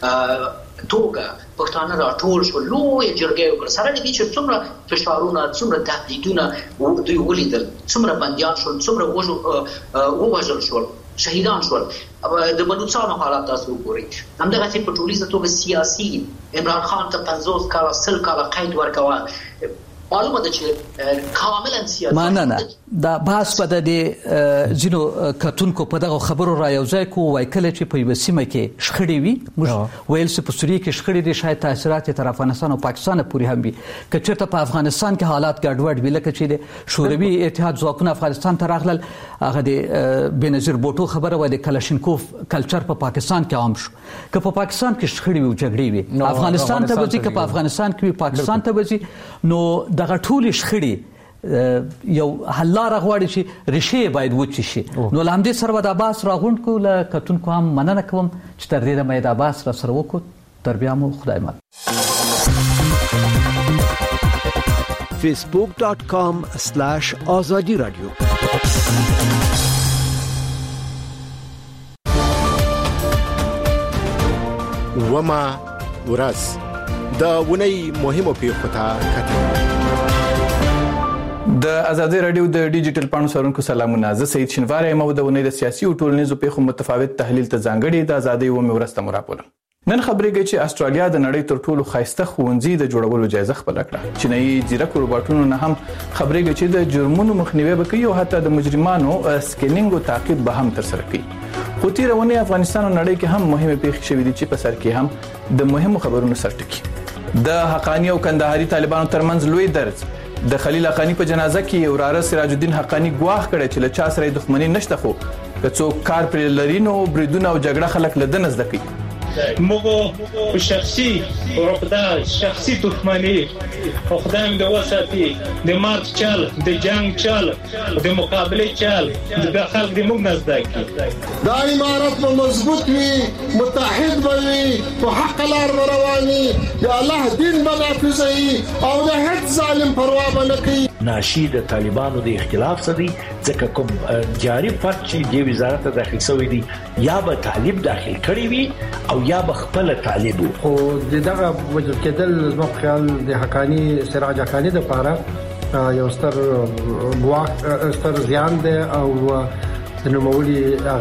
توګه پښتانه راټول شول، لوی جرګې وکړه، سره دې چې څومره فشارونه څومره تهدیدونه دوی ولیدل، څومره بندیان شول، څومره ووژل شول، شهیدان شول. د بلوچستان حالات تاسو وګورئ، همدغه چې په ټولیزه توګه سیاسي عمران خان ته 50 کاله 100 کاله قید ورکوه. معلومه ده چې کاملا سیاسي نه دا بحث په د ځینو کتونکو په دغه خبرو را یوځای کو وای کله چې په یو سیمه کې شخړې وي موږ ویل چې په سوریه کې شخړې دي شاید تاثیرات تر افغانستان او پاکستان پورې هم وي کچته په افغانستان کې حالات ګډوډ وي لکه چې د شوروي اتحاد ځواکونه افغانستان ته راغلل هغه د بنظیر بوټو خبره و د کلاشینکوف کلچر په پاکستان کې عام شو که په پاکستان کې شخړې وي جګړې وي افغانستان ته وځي که په افغانستان کې پاکستان ته وځي نو دغه ټول شخړې یو حل لاره غواړي چې ریښې باید وچې شي. نو لامدې سره د عباس راغونډ کو له کتونکو هم مننه کوم چې تر دې د عباس را سره وکړو. تر بیا مو خدای مل. facebook.com/azadi radio وما ورځ د ونی مهمو پیښو ته کتل. د ازادي رادیو د ډیجیټل پاڼو سرونکو سلامونه. زه سید شنواری یم او د ونی د سیاسي او ټولنیزو پیښو متفاوت تحلیل ته ځانګړي د ازادي و مورسته مراپورم. نن خبرېږي چې استرالیا د نړۍ تر ټولو خاصه ښوونځي د جوړولو جایزه خپل کړه. چینایي ځیرک روباټونو نه هم خبرېږي چې د جرمونو مخنیوي وکړي او حتی د مجرمانو سکینینګ او تعقیب به هم ترسره کړي. خو تیرونه افغانستان او نړۍ کې هم مهمه پیښې شوې دي چې په سر کې هم د مهمو خبرونو سرټکی. د حقانی او کندهاري طالبانو ترمنځ لوی درز د خلیل حقانی په جنازه کې وراره سراج الدین حقانی ګواښ کړی چې له چا سره دښمنی نشته خو که څوک کار پر لرینو بریدونه او جګړه خلک له دنس دکی. مو شخصي عقده شخصي دښمنی خدای دې وساتي د مارچ چل د جنگ چل د مقابله چل د خلک د موږ نزدکی دا امارت مو مضبوط وي متحد وي په حق لار رواني یا الله دین به محفوظي او د هیڅ ظالم پروا نه کوي. ناشي د طالبانو د اختلاف څخه دي ځکه کوم جاری فرق چې د وزارت داخلي سوی دي یا به طالب داخل کړی وي او یا به خپل طالب خو دغه وجود کېدل زما په خیال د حقانی سراج حقانی د لپاره یو ستر ګواښ ستر زیان دی او د نوموړي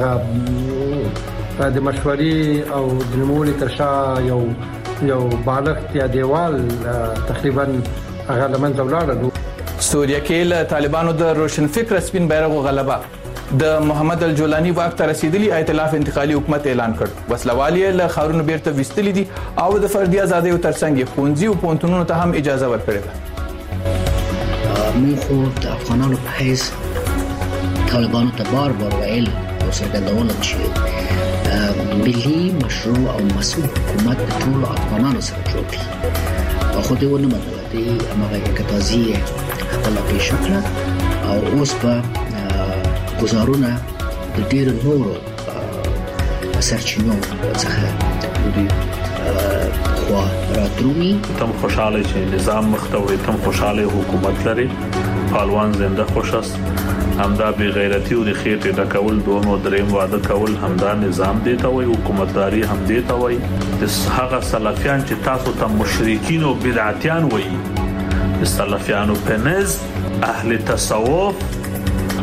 هغه د مشورې او د نوموړي ترشا یو بالغ یا دیوال تقریبا هغه لمنځه ولاړ. سوریه کې له طالبانو د روشن فکر سپین بیرغ غلبه د محمد الجولانی واک ته رسیدلی ائتلاف انتقالي حکومت اعلان کړ. وسلوالي له خارونو بیرته وستلې دي او د فردي ازادۍ او ترڅنګ ښوونځي او پونتونونو ته هم اجازه ورکړې ده. موږ خو د افغانانو په حیث طالبانو ته بار ویل او څرګندول چې ملي مشروع او مسؤل حکومت د ټول افغانانو سره جوړ کړي او خو دې ونه منله دي هغه کتازي خپل په شکل او اوس په گزارونه د ډېر نورو سرچینو څخه د خوا راترومي. تم خوشاله چې نظام مختوي تم خوشاله حکومت لري پهلوان زنده خوش است همدا بی غیرتی او د خېټې د کول دوه دریم واده کول همدا نظام دیتا وي حکومتداري هم دیتا وي. د هغه سلفیان چې تاسو ته مشرکین او بدعتیان وي د سلفیانو په نس اهل تصوف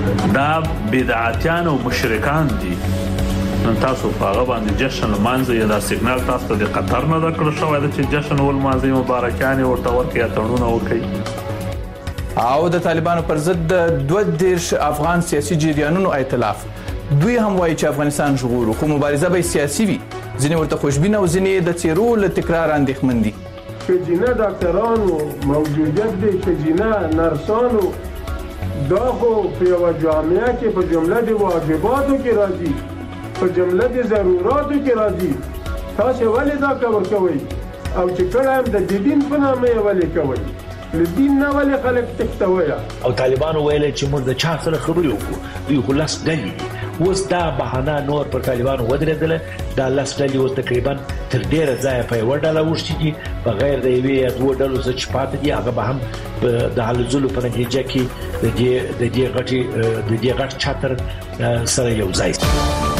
دا بدعتيان او مشرکان دي. نن تاسو په هغه باندې جشن لمانځي یا دا سیګنال تاسو ته د قطر نه درکړ شوی چې جشن ولمانځي مبارکانه ورته ورکړي تړونونه وکړي. او د طالبانو پر ضد 22 افغان سیاسي جریانونو ائتلاف دوی هم وایي چې افغانستان ژغورو خو مبارزه به سیاسي وي. ځینې ورته خوشبینه او ځینې د څیرو له تکرار اندېښمن دي. ښځینه ډاکټرانو موجودیت د ښځینه نرسانو دا خو په یوه جامعه کې په جمله د واجباتو کې راځي، په جمله د ضروراتو کې راځي. تاسو ولې دا کار کوئ او چې کله هم د دین په نامه یې ولې کوئ؟ لدین نه ولې خلک تښتوي؟ او طالبانو ویل چې موږ د چا سره خبرې وکړو، دوی خو لاس ډلې اوس دا بهانه نور پر طالبانو ودرېدله. دا لاس ډلې اوس تقریبا تر ډیره ځایه په یوه ډله اوښتي دي، بغیر د یوې یا دوو ډلو څخه چې پاتې دي هغه به هم د هلو ځلو په نتیجه کې د دې غټ چتر سره یو ځای شي.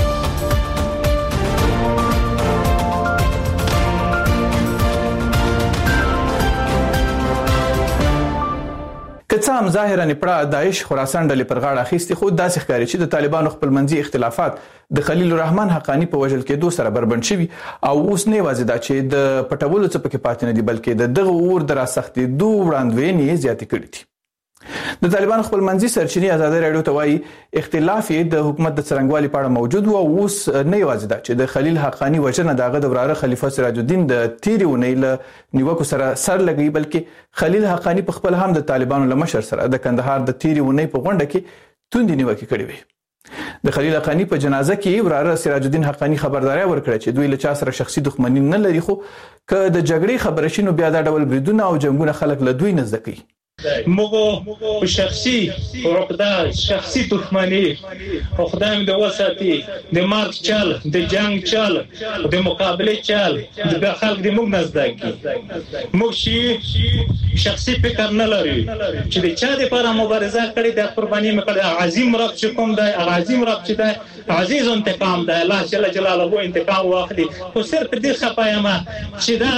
که څه هم ظاهرا پړه داعش خراسان ډلې پر غاړه اخیستي، خو داسې ښکاري چې د طالبانو خپلمنځي اختلافات د خلیل الرحمن حقانی په وژل کېدو سره بربند شوي او اوس نه یوازې دا چې د پټولو څه پکې پاتې نه دي بلکې د دغه اور د راسختېدو وړاندوینې یې زیاتې کړې دي. د طالبانو خپلمنځي سرچینې ازادي رادیو ته وایي اختلاف یې د حکومت د څرنګوالي په اړه موجود و او اوس نه یوازې دا چې د خلیل حقانی وژنه دغه د وراره خلیفه سراج الدین د تیرې اونۍ له نیوکو سره سر لګوي، بلکې خلیل حقانی په خپل هم د طالبانو له مشر سره د کندهار د تیرې اونۍ په غونډه کې توندې نیوکې کړې وې. د خلیل حقانی په جنازه کې وراره سراج الدین حقانی خبرداري ورکړه چې دوی له چا سره شخصي دښمني نه لري، خو که د جګړې خبره شي نو بیا دا ډول بریدونه او جنگونه خلک له دوی نه زده کوي. موږ شخصي عقده شخصي دښمني او خدای دې وساتي د مارک چل د جنگ چل د مقابله چل د خلک د موږ نزد کی موږ شخصي فکر نه لري چې د چا د لپاره مبارزه کړې د قرباني مکړه عظیم رب چې کوم دی عظیم رب چې دی عزیز انتقام دی الله جل جلاله انتقام واخلي. خو صرف دې خپایما چې دا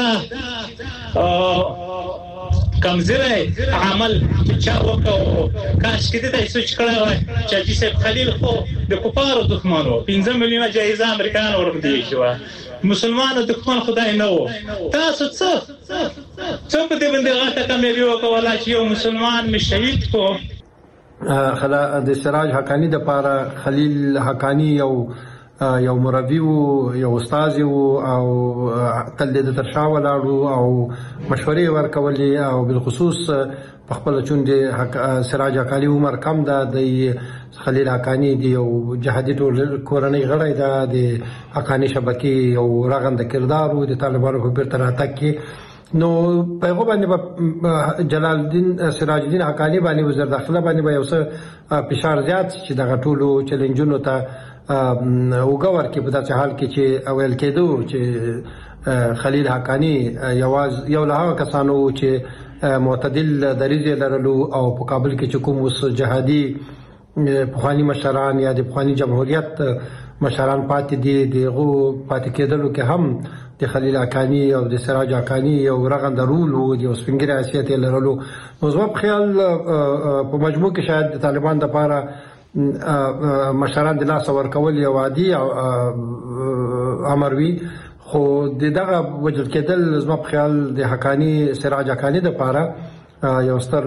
کمزوري عمل چا وکړو کاش کې دې سوچ کړو چې جسم خلیل خو د کفارو دښمنو 15 میلیونه جایزه امریکایانو ورکړي شو، مسلمانانو دښمن خدای نه وو. تاسو څه په دې باندې غاټه کامیابی وکولا چې یو مسلمان می شهید کو؟ خلا د سراج حقانی د پاره خلیل حقانی یو مربی وو، یو استاد وو او تل د ترشا ولاړو او مشورې ورکولې او بالخصوص په خپل چوندې سراج حقانی عمر کم ده د خلیل حقانی دی یو جهادي کورنۍ غړی ده د حقانی شبکې یو راغنده کردار وو د طالبانو په بیرته راتګ کې. نو په هغه باندې جلال الدین سراج الدین حقانی باندې وزیر داخله باندې به یو څه فشار زیات چې دغه ټولو چیلنجونو ته وګور کې په داسې حال کې چې اول کېدو چې خلیل حقانی یو له هغه کسانو چې معتدل دریځ لرلو او په کابل کې چې کوم اوس جهادي پخوانی مشران یا د پخوانی جمهوریت مشران پاتې دي دغه پاتې کېدلو کې هم د خلیل حقانی او د سراج حقانی یو رغنده رول وو، د سپینګری حیثیت لرلو. نو زما په خیال په مجموع کې شاید د طالبان د لپاره مشران د لاس ورکول یو عادي امر وي، خو دغه وجل کېدل زما په خیال د حقانی سراج حقانی د لپاره یو ستر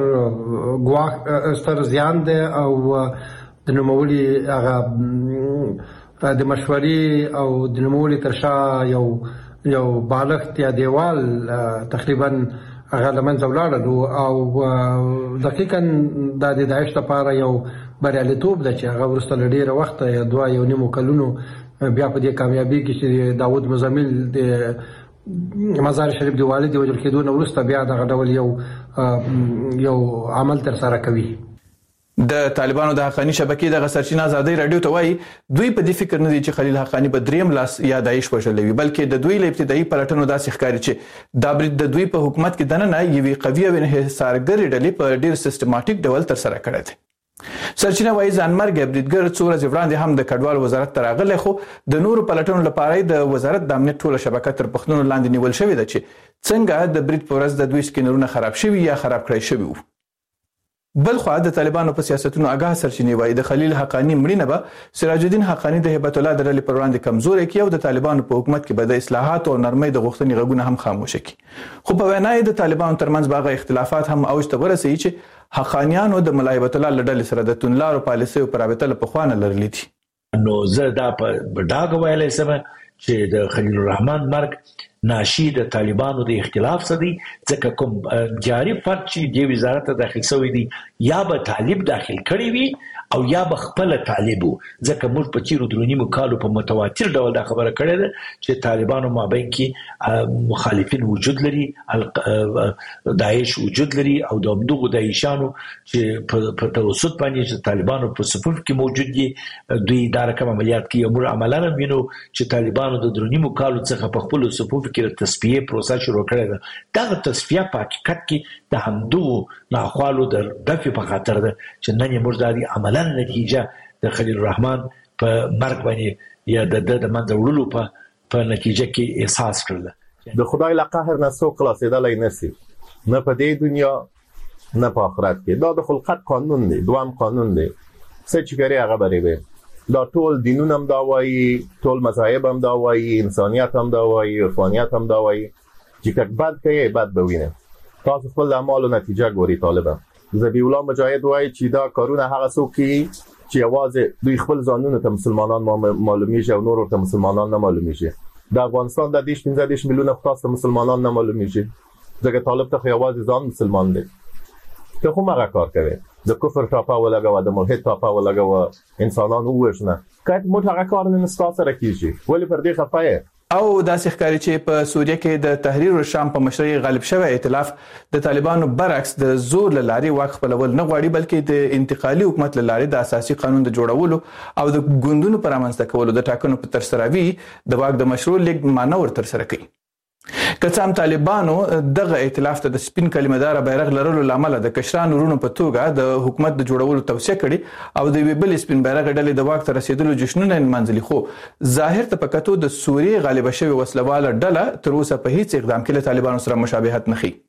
زیان دی او د نوموړي هغه د مشورې او د نوموړي ترشا یو بالغ یا دیوال تقریبا هغه لمنځه ولاړلو او دقیقاً د داعش لپاره یو بریالیتوب ده چې هغه وروسته له ډېره وخته یا 2.5 کلونو بیا په دې کامیابي کې چې داود مزمل د مزار شریف دی والد وجل کېدو نو وروسته بیا دغه ډول یو عمل تر سره کوي. د طالبانو د حقانی شبکې د سرچینه ازادي رادیو ته وایي دوی په دې فکر نه دي چې خلیل حقانی په دریم لاس یا داعش وژلوي، بلکې د دوی له ابتدایي پلټنو داسې ښکاري چې دا برید د دوی په حکومت کې دننه یوې قوي او انحصارګرې ډلې په ډیر سیستماتیک ډول تر سره کړی دی. سرچینه وایي ځانمرګ بریدګر څو ورځې وړاندې هم د کډوال وزارت ته راغلی، خو د نورو پلټنو لپاره د وزارت د امنیت ټوله شبکه تر پښتنو لاندې نیول شوې ده چې څنګه د برید په ورځ د دوی سکینرونه خراب شوي یا خراب کړی شوي وو. بل خو د طالبانو په سیاستونو آگاه سرچینې وایي د خلیل حقانی مړینه به سراج الدین حقانی د هیبت الله د ډلې پر وړاندې کمزوري کړي او د طالبانو په حکومت کې به د اصلاحات او نرمۍ د غوښتنې غږونه هم خاموش کړي. خو په وینا د طالبانو ترمنځ باغه اختلافات هم اوج ته ورسېږي چې حقانیانو د ملا هیبت الله له ډلې سره د توندلارو پالیسیو پر رابطه له پخوانه لرلې دي. نو زه دا په ډاګه ویلای شم چې د خلیل الرحمن مرګ ناشي د طالبانو د اختلاف څخه دي، ځکه کوم جاري فرد چې د وزارت داخل شوی دی یا به طالب داخل کړی وي او یا به خپل طالب، ځکه موږ په چیرو درونیمو کالو په متواتر ډول دا خبره کړې ده چې طالبانو مابین کې مخالفین وجود لري، داعش وجود لري او د همدغو داعشانو چې په توسط باندې چې طالبانو په صفوف کې موجود دي دوی دا رقم عملیات کوي. موږ عملاً وینو چې طالبانو د درونیمو کالو څخه په خپل صفوف کې د تصفیه پروسه شروع کړې ده. دا تصفیه په حقیقت کې د همدغو ناخوالو د دفع په خاطر ده چې نن موږ د عملاً نتیجه د خلیل الرحمن په مرګ باندې یا د منځه وړلو په نتیجه کې احساس کړل. د خدای له قهر نه څوک خلاصېدلی نشي، نه په دې دنیا نه په آخرت کې. دا د خلقت قانون دی، دوام قانون دی، څه چې کوي هغه به وي. دا ټول دینونه هم دا وایي، ټول مذاهب هم دا وایي، انسانیت هم دا وایي، عرفانیت هم دا وایي چې که بد کوي بد به وینه. تاسو خپل اعمالو نتیجه ګوري. طالبان ذبیح الله مجاهد وایي چې دا کارونه هغه څوک کوي چې یوازې دوی خپل ځانونه ته مسلمانان معلومیږي او نور ته مسلمانان نه معلومیږي. د افغانستان د 15 میلیونه خاص مسلمانان نه معلومیږي، ځکه طالب ته یوازې ځان مسلمان دی. ته کوم هغه کار کوي؟ د کفر ټاپا ولګو، د ملحد ټاپا ولګو، انسانان وښنه. کله موږ هغه کار نه ستاسو راکېږي، ولی پر دې خفایه او داسې ښکاري چې په سوریه کې د تحریر الشام په مشرۍ غالب شوی ائتلاف د طالبانو برعکس د زور له لارې واک خپلول نه غواړي، بلکې د انتقالي حکومت له لارې د اساسي قانون د جوړولو او د ګوندونو پر رامنځته کولو د ټاکنو په ترسروي د واک د مشروع لیږد معنی ور ترسره کوي. که څه هم طالبانو دغه ائتلاف ته د سپین کلمه‌دار بیرغ لرلو لامل د کشرانو ورونو په توګه د حکومت د جوړولو توصیه کړي او د یوې بل سپین بیرغ ډلې د واک ته رسیدلو جشنونه منځلي، خو ظاهر ته پکاتو د سوریې غالب شوی وسلواله ډله تر اوسه په هیڅ اقدام کې له طالبانو سره مشابهت نه ښيي.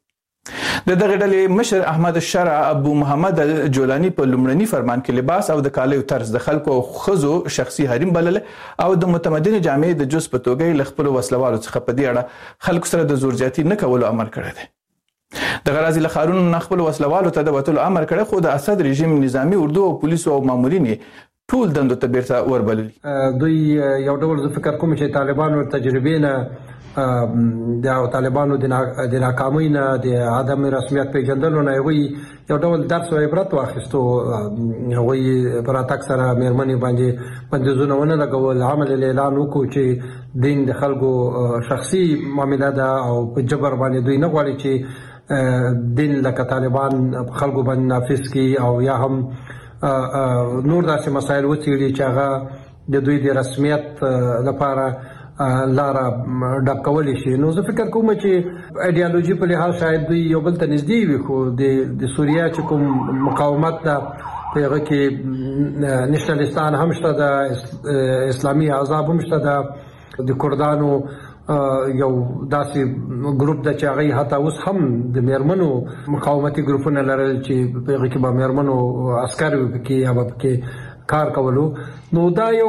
د دغه ډلې مشر احمد الشرع ابو محمد الجولانی په لومړني فرمان کې لباس او د کالیو طرز د خلکو او ښځو شخصي حریم بلل او د متمدن جامعې د جز په توګه له خپل وسلوالو څخه په دې اړه خلکو سره د زور زیاتی نه کولو امر کړی دی. د غرازي له ښارونو نه خپل وسلوالو ته د وتلو امر کړی، خو د اسد رژیم نظامی اردو او پولیسو او مامورین ټول دندو ته بیرته وربللي. دوی یو ډول فکر کوم چې طالبانو تجربې نه د طالبانو د ناکامۍ نه د عدم رسمیت پیژندلو نه وی یو ډول درس او عبرت واخیستو. وی پر اتاک سره مېرمنې باندې بندیزونه ونه لګول، عمل اعلان وکړو چې دین د خلکو شخصي معامله ده او په جبر باندې دوی نه غواړي چې دین لکه طالبان خلکو باندې نافذ کړي او یا هم نور داسې مسایل وڅېړي چې هغه د دوی د رسمیت لپاره لاره ډک کولی شي. نو زه فکر کوم چې ایډیالوژي په لحاظ شاید دوی یو بل ته نږدې وي، خو د سوریه چې کوم مقاومت ده په هغه کې نشنلستان هم شته ده، اسلامي احزاب هم شته ده، د کردانو یو داسې ګروپ ده چې هغه حتی اوس هم د میرمنو مقاومتي ګروپونه لرل چې په هغه کې به میرمنو عسکر وي پکې یا به پکې کار کولو. نو دا یو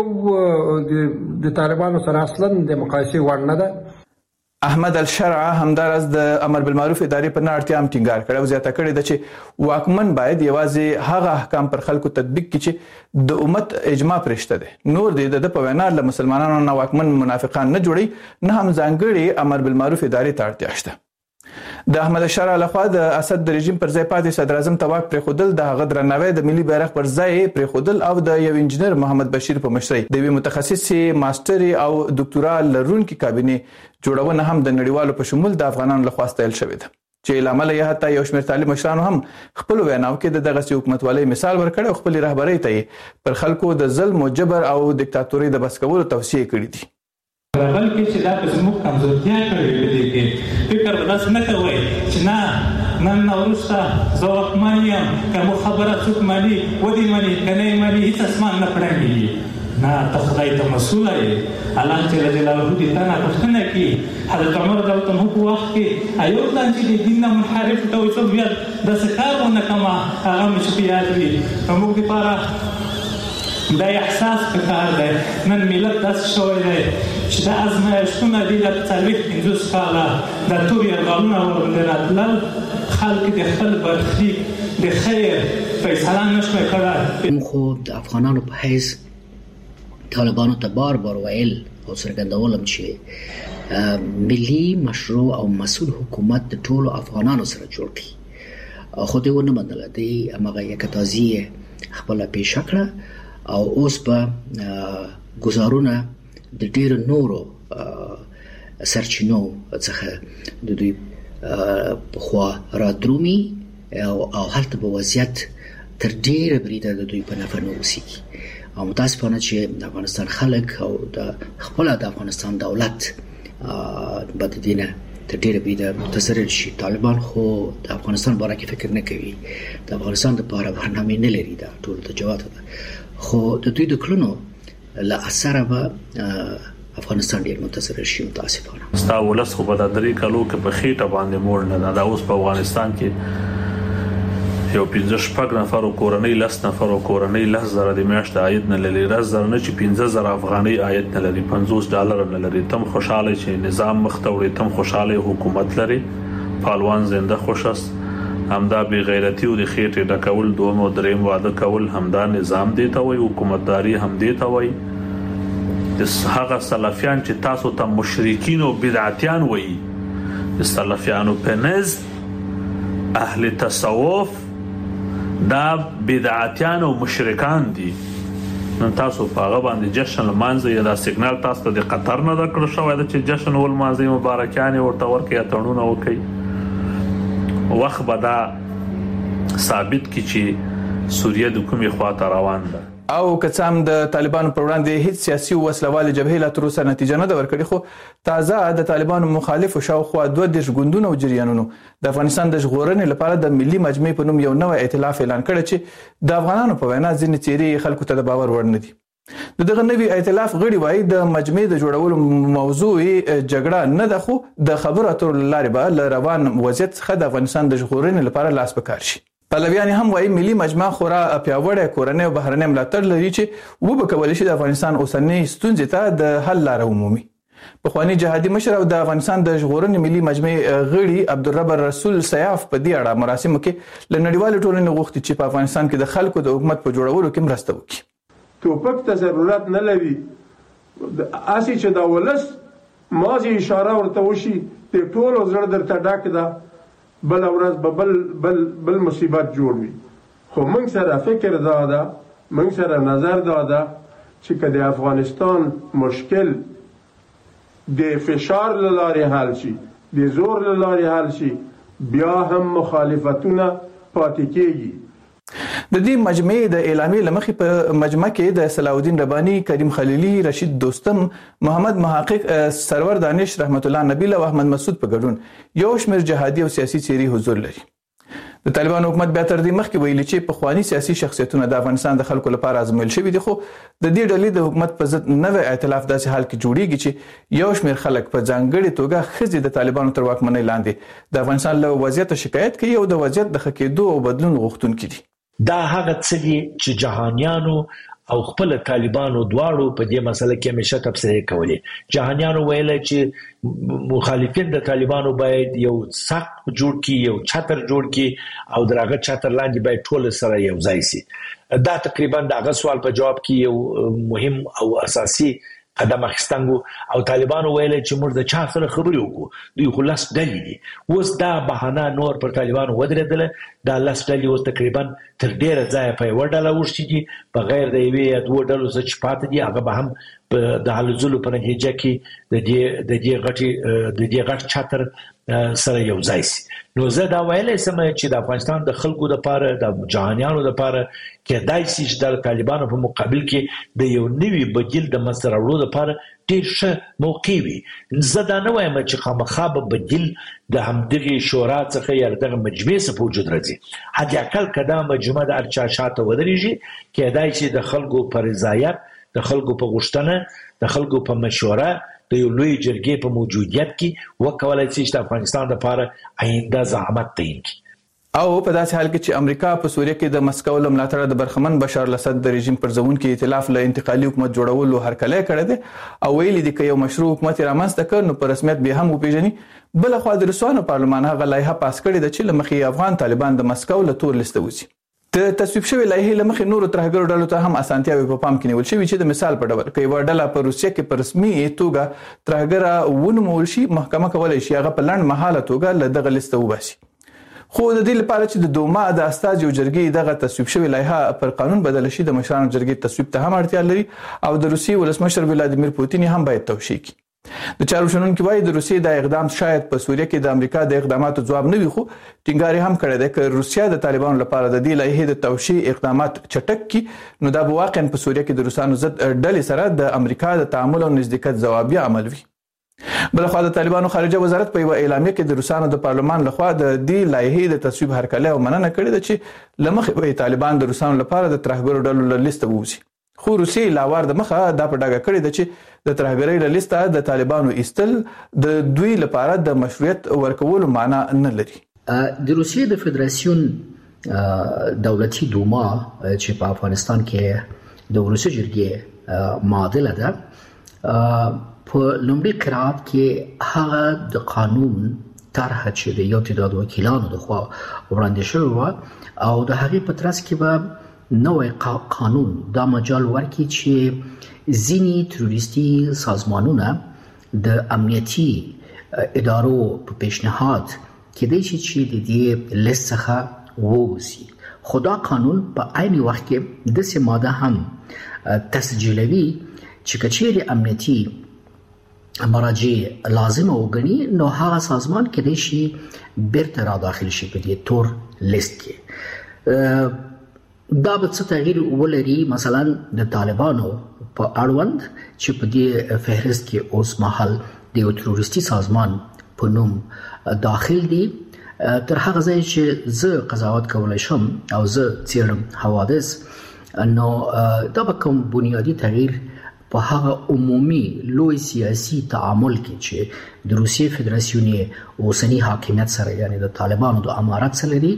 د طالبانو سره اصلا د مقایسې وړ نه ده. احمد الشرع همدارس د امر بالمعروف ادارې په اړتیا هم ټینګار کړی او زیاته کړې ده چې واکمن باید یوازې هغه احکام پر خلکو تطبیق کړي چې د امت اجماع پرشته ده. نور د په وینا له مسلمانانو نه واکمن منافقان نه جوړي، نه هم ځانګړي امر بالمعروف ادارې ته اړتیا شته. د احمد الشرع لخوا د اسد د رژیم پر ځای پاتې صدر اعظم ته واک پرېښودل، د هغه درناوی د ملي بیرغ پر ځای پرېښودل او د یو انجنیر محمد بشیر په مشرۍ د یوې متخصصې ماستري او ډاکټورا لرونکي کابینې جوړونه هم د نړیوالو په شمول د افغانانو لخوا ستایل شوې ده، چې لامل یې حتی یو شمېر طالب مشرانو هم خپل ویناو کې د دغه حکومتوالۍ مثال ورکړ او خپل رهبرۍ ته پر خلکو د ظلم او جبر او دیکتاتوري د بس کولو توصیه کړې دي. بلکې چې دا په زموږ کمزورتیا کړې په دې کې فکر داس نه کوي چې نه نن وروسته زه واکمن یم، که مو خبره څوک مني ودې مني که نه یې مني هېڅ اسمان نه پړنګېږي. نه ته خدای ته مسؤله یې. الله جل جلاله دې تا نه پوښتنه کړي. حضرت عمر رضی الله عنه په وخت کې ایو پلان چې د دین نه منحرف ته وي څه بیا داسې کار ونه کړم هغه مې چې په یاد وي. موږ دپاره دا احساس پکار دی. نن ملت داسې شوی دی چې دا ازمایښتونه دي د 40-50 کاله د تور یرغلونه ورباندې راتلل، خلک د خپل برخلیک د خیر فیصله نشوی کړی. موږ خو د افغانانو په حیث طالبانو ته بار بار ویل او څرګندولم چې ملي مشروع او مسؤل حکومت د ټولو افغانانو سره جوړ کړي، خو دوی ونه منله. دوی هماغه یکتازي خپله پیشه کړه او اوس به ګزارونه د ډېرو نورو سرچینو څخه د دوی پخوا رادرومي او هلته به وضعیت تر ډېره بریده د دوی په نفع نه اوسېږي. او متاسفانه چې د افغانستان خلک او د خپله د افغانستان دولت به د دې نه تر ډېره بریده متضرر شي. طالبان خو د افغانستان باره کې فکر نه کوي، د افغانستان دپاره برنامې نه لري، دا ټولو ته جواته ده. خو د دوی د کړنو له اثره به افغانستان ډېر متضرر شي متاسفانه. ستا ولس خو به د 3 کالو کې په خېټه باندې موړ نه ده. دا اوس په افغانستان کې یو 15 نفر کورنۍ 10 نفر کورنۍ 10,000 د میاشتې عاید نه لري، 10,000 نه چې 15,000 افغانۍ عاید نه لري، $50 نه لري. تم خوشاله چې نظام مخ ته وړي، تم خوشاله حکومت لري، پهلوان زنده خوش است. همدا بی غیرتی او د خېټې ډکول، دوم او دریم واده کول، همدا نظام دی ته وایي، حکومتداري هم دی ته وایي. د هغه سلفیان چې تاسو ته مشرکین او بدعتیان وایي، د سلفیانو په نزد اهل تصوف دا بدعتیان او مشرکان دي. نن تاسو په هغه باندې جشن لمانځي یا دا سیګنال تاسو ته د قطر نه درکړل شوی دی چې جشن ولمانځي، مبارکیان ورته ورکړي، اتڼونه وکړي. وخت به دا ثابت کی چې سوریه د کومې خواته روان ده. او کڅام د طالبانو پر وړاندې هیڅ سیاسي وسلوال جبهه لا تر اوسه نتیجه نه ورکړي. خو تازه د طالبانو مخالف شاوخوا 2 ګوندونو او جریانونو د افغانستان د ژغورنې لپاره د ملي مجمع په نوم یو نوی ائتلاف اعلان کړ چې د افغانانو په وینا ځینې چیرې خلکو ته د باور وړ نه دي. دغه نوی ائتلاف غړي وایي د مجمع د جوړولو موضوع جګړه نه ده، خو د خبرو اترو لارې به له روان وضعیت څخه د افغانستان د ژغورنې لپاره لاس پکار شي. پلویان هم وایي ملي مجمع خورا پیاوړی کورنۍ او بهرنۍ ملاتړ لري چې وبه کولی شي د افغانستان اوسنۍ ستونزې ته د حل لاره ومومي. پخوانی جهادي مشر او د افغانستان د ژغورنې ملي مجمع غړي عبدالرب رسول سیاف په دې اړه مراسمو کې له نړیوالې ټولنې غوښتي چې په افغانستان کې د خلکو د حکومت په جوړولو کې مرسته وکړي. توپک ته ضرورت نه لري، اسی چې دا ولس مازی اشاره ورته وشي ته ټول زړه درته ډک ده، بل ورځ به بل مصیبت جوړ وي. خو موږ سره فکر دا ده، موږ سره نظر دا ده چې که د افغانستان مشکل د فشار له لارې حل شي، د زور له لارې حل شي، بیا هم مخالفتونه پاتې کېږي. د دې مجمع د اعلامیې لمخې په مجمع کې د صلاح الدین رباني، کریم خلیلی، رشید دوستم، محمد محقق، سرور دانش، رحمت الله نبیل او احمد مسعود په ګډون یو شمېر جهادي او سیاسي څېرې حضور لري. د طالبانو حکومت بیا تر دې مخکې ویلي چې پخواني سیاسي شخصیتونه د افغانستان د خلکو لپاره ازمویل شوي دي، خو د دې ډلې د حکومت په ضد نوی ائتلاف داسې حال کې جوړیږي چې یو شمېر خلک په ځانګړې توګه ښځې د طالبانو تر واکمنۍ لاندې د افغانستان له وضعیته شکایت کوي او د وضعیت د ښه کېدو او بدلون غوښتونکي دي. دا هغه څه دي چې جهانیانو او خپل طالبانو دواړو په دې مسله کې همیشه تبصرې کولې. جهانیانو ویل چې مخالفین د طالبانو باید یو سخت جوړ کی، یو چتر جوړ کی او درغه چتر لاندې باید ټول سره یو ځای شي. دا تقریبا دغه سوال په جواب کې یو مهم او اساسي قدم اخیستنګو. او طالبانو ویل چې موږ د چا سره خبرې وکړو، دوی خو لاس ډلې دي. اوس دا بهانه نور پر طالبانو ودرېدله. دا لاس ډلې اوس تقریبا تر ډېره ځایه په یوه ډله اوښتي دي، بغیر د یوې یا دوو ډلو څخه چې پاتې دي هغه به هم د هلو ځلو په نتیجه کې د دې غټ چتر سره یو ځای شي. نو زه دا ویلی سم چې د افغانستان د خلکو دپاره، د جهانیانو دپاره کېدای شي چې د طالبانو په مقابل کې د یو نوي بدیل د منځته راوړلو دپاره ډېر ښه موقع وي. زه دا نه وایم چې خامخا به بدیل د همدغې شورا څخه یا دغه مجمع څخه په وجود راځي. حد اقل که دا مجمع د هر چا شاته ودرېږي، کېدای شي د خلکو په رضایت د خلکو په غوښتنه د خلکو په مشوره د یو لوی جرګې په موجودیت کې وکولای شي چې افغانستان لپاره آینده زعامت تعیین کړي. او په داسې حال کې چې امریکا په سوریه کې د مسکو له ملاتړه د برخمن بشار الاسد د رژیم پر ځوونکي ائتلاف له انتقالي حکومت جوړولو هرکلی کړی دی او ویلي دي که یو مشروع حکومت رامنځته کړ نو په رسمیت به هم وپیژني. بل خو د روسانو پارلمان هغه لایحه پاس کړې ده چې لمخې افغان طالبان د مسکو له تور لیسته وځي. د تصویب شوی لایحې لمخې نورو ترهګرو ډلو ته هم اسانتیاوې په پام کې نیول شوي چې د مثال په ډول که یوه ډله په روسیه کې په رسمي توګه ترهګره ونومول شي محکمه کولی شي هغه په لنډ مهاله توګه له دغه لیسته وباسي. خو د دې لپاره چې د دوما د استازیو جرګې دغه تصویب شوی لایحه پر قانون بدل شي د مشرانو جرګې تصویب ته هم اړتیا لري او د روسیې ولسمشر ولادیمیر پوتین هم باید توشیح کړي. د چارو شنونکي وایي د روسیې د اقدام شاید په سوریه کې د امریکا د اقداماتو ځواب نه وي خو ټینګار هم کړی دی که روسیه د طالبانو لپاره د دې لایحې د توشیح اقدامات چټک کړي نو دا به واقعا په سوریه کې د روسانو ضد ډلې سره د امریکا د تعامل او نزدېکت ځوابي عمل وي. بلخوا د طالبانو خارجه وزارت په یو اعلامیه کې د روسانو د پارلمان لخوا د دې لایحې د تصویب هرکلی او مننه کړې ده چې لمخې به طالبان د روسانو لپاره د ترهګرو ډلو له لیسته ووځي. خو روسیې لاوار د مخه دا په ډاګه کړې ده چې د ترهګرۍ له لیسته د طالبانو ایستل د دوی لپاره د مشروعیت ورکولو معنا نه لري. د روسیې د فدراسیون دولتي دوما چې په افغانستان کې د ولسي جرګې معادله ده په لومړي قرات کې هغه د قانون طرح چې د یو تعداد وکیلانو لخوا وړاندې شوی و او د هغې په ترڅ کې به نوی قانون دا مجال ورکړي چې ځینې تروریستي سازمانونه د امنیتي ادارو په پیشنهاد کېدای شي چې د دې لیست څخه ووځي. خو دا قانون په عین وخت کې داسې ماده هم تسجیلوي چې که چیرې امنیتي مراجع لازمه وګڼي نو هغه سازمان کېدای شي بیرته را داخل شي په دې تور لیست کې. دا به څه تغییر ولري مثلا د طالبانو په اړوند چې په دې فهرست کې اوس مهال د یو تروریستي سازمان په نوم داخل دي. تر هغه ځای چې زه قضاوت کولی شم او زه څېړم حوادث نو دا به کوم بنیادي تغییر په هغه عمومي لوی سیاسي تعامل کې چې د روسیې فدراسیون اوسنی حاکمیت سره یعنی د طالبانو د امارت سره لري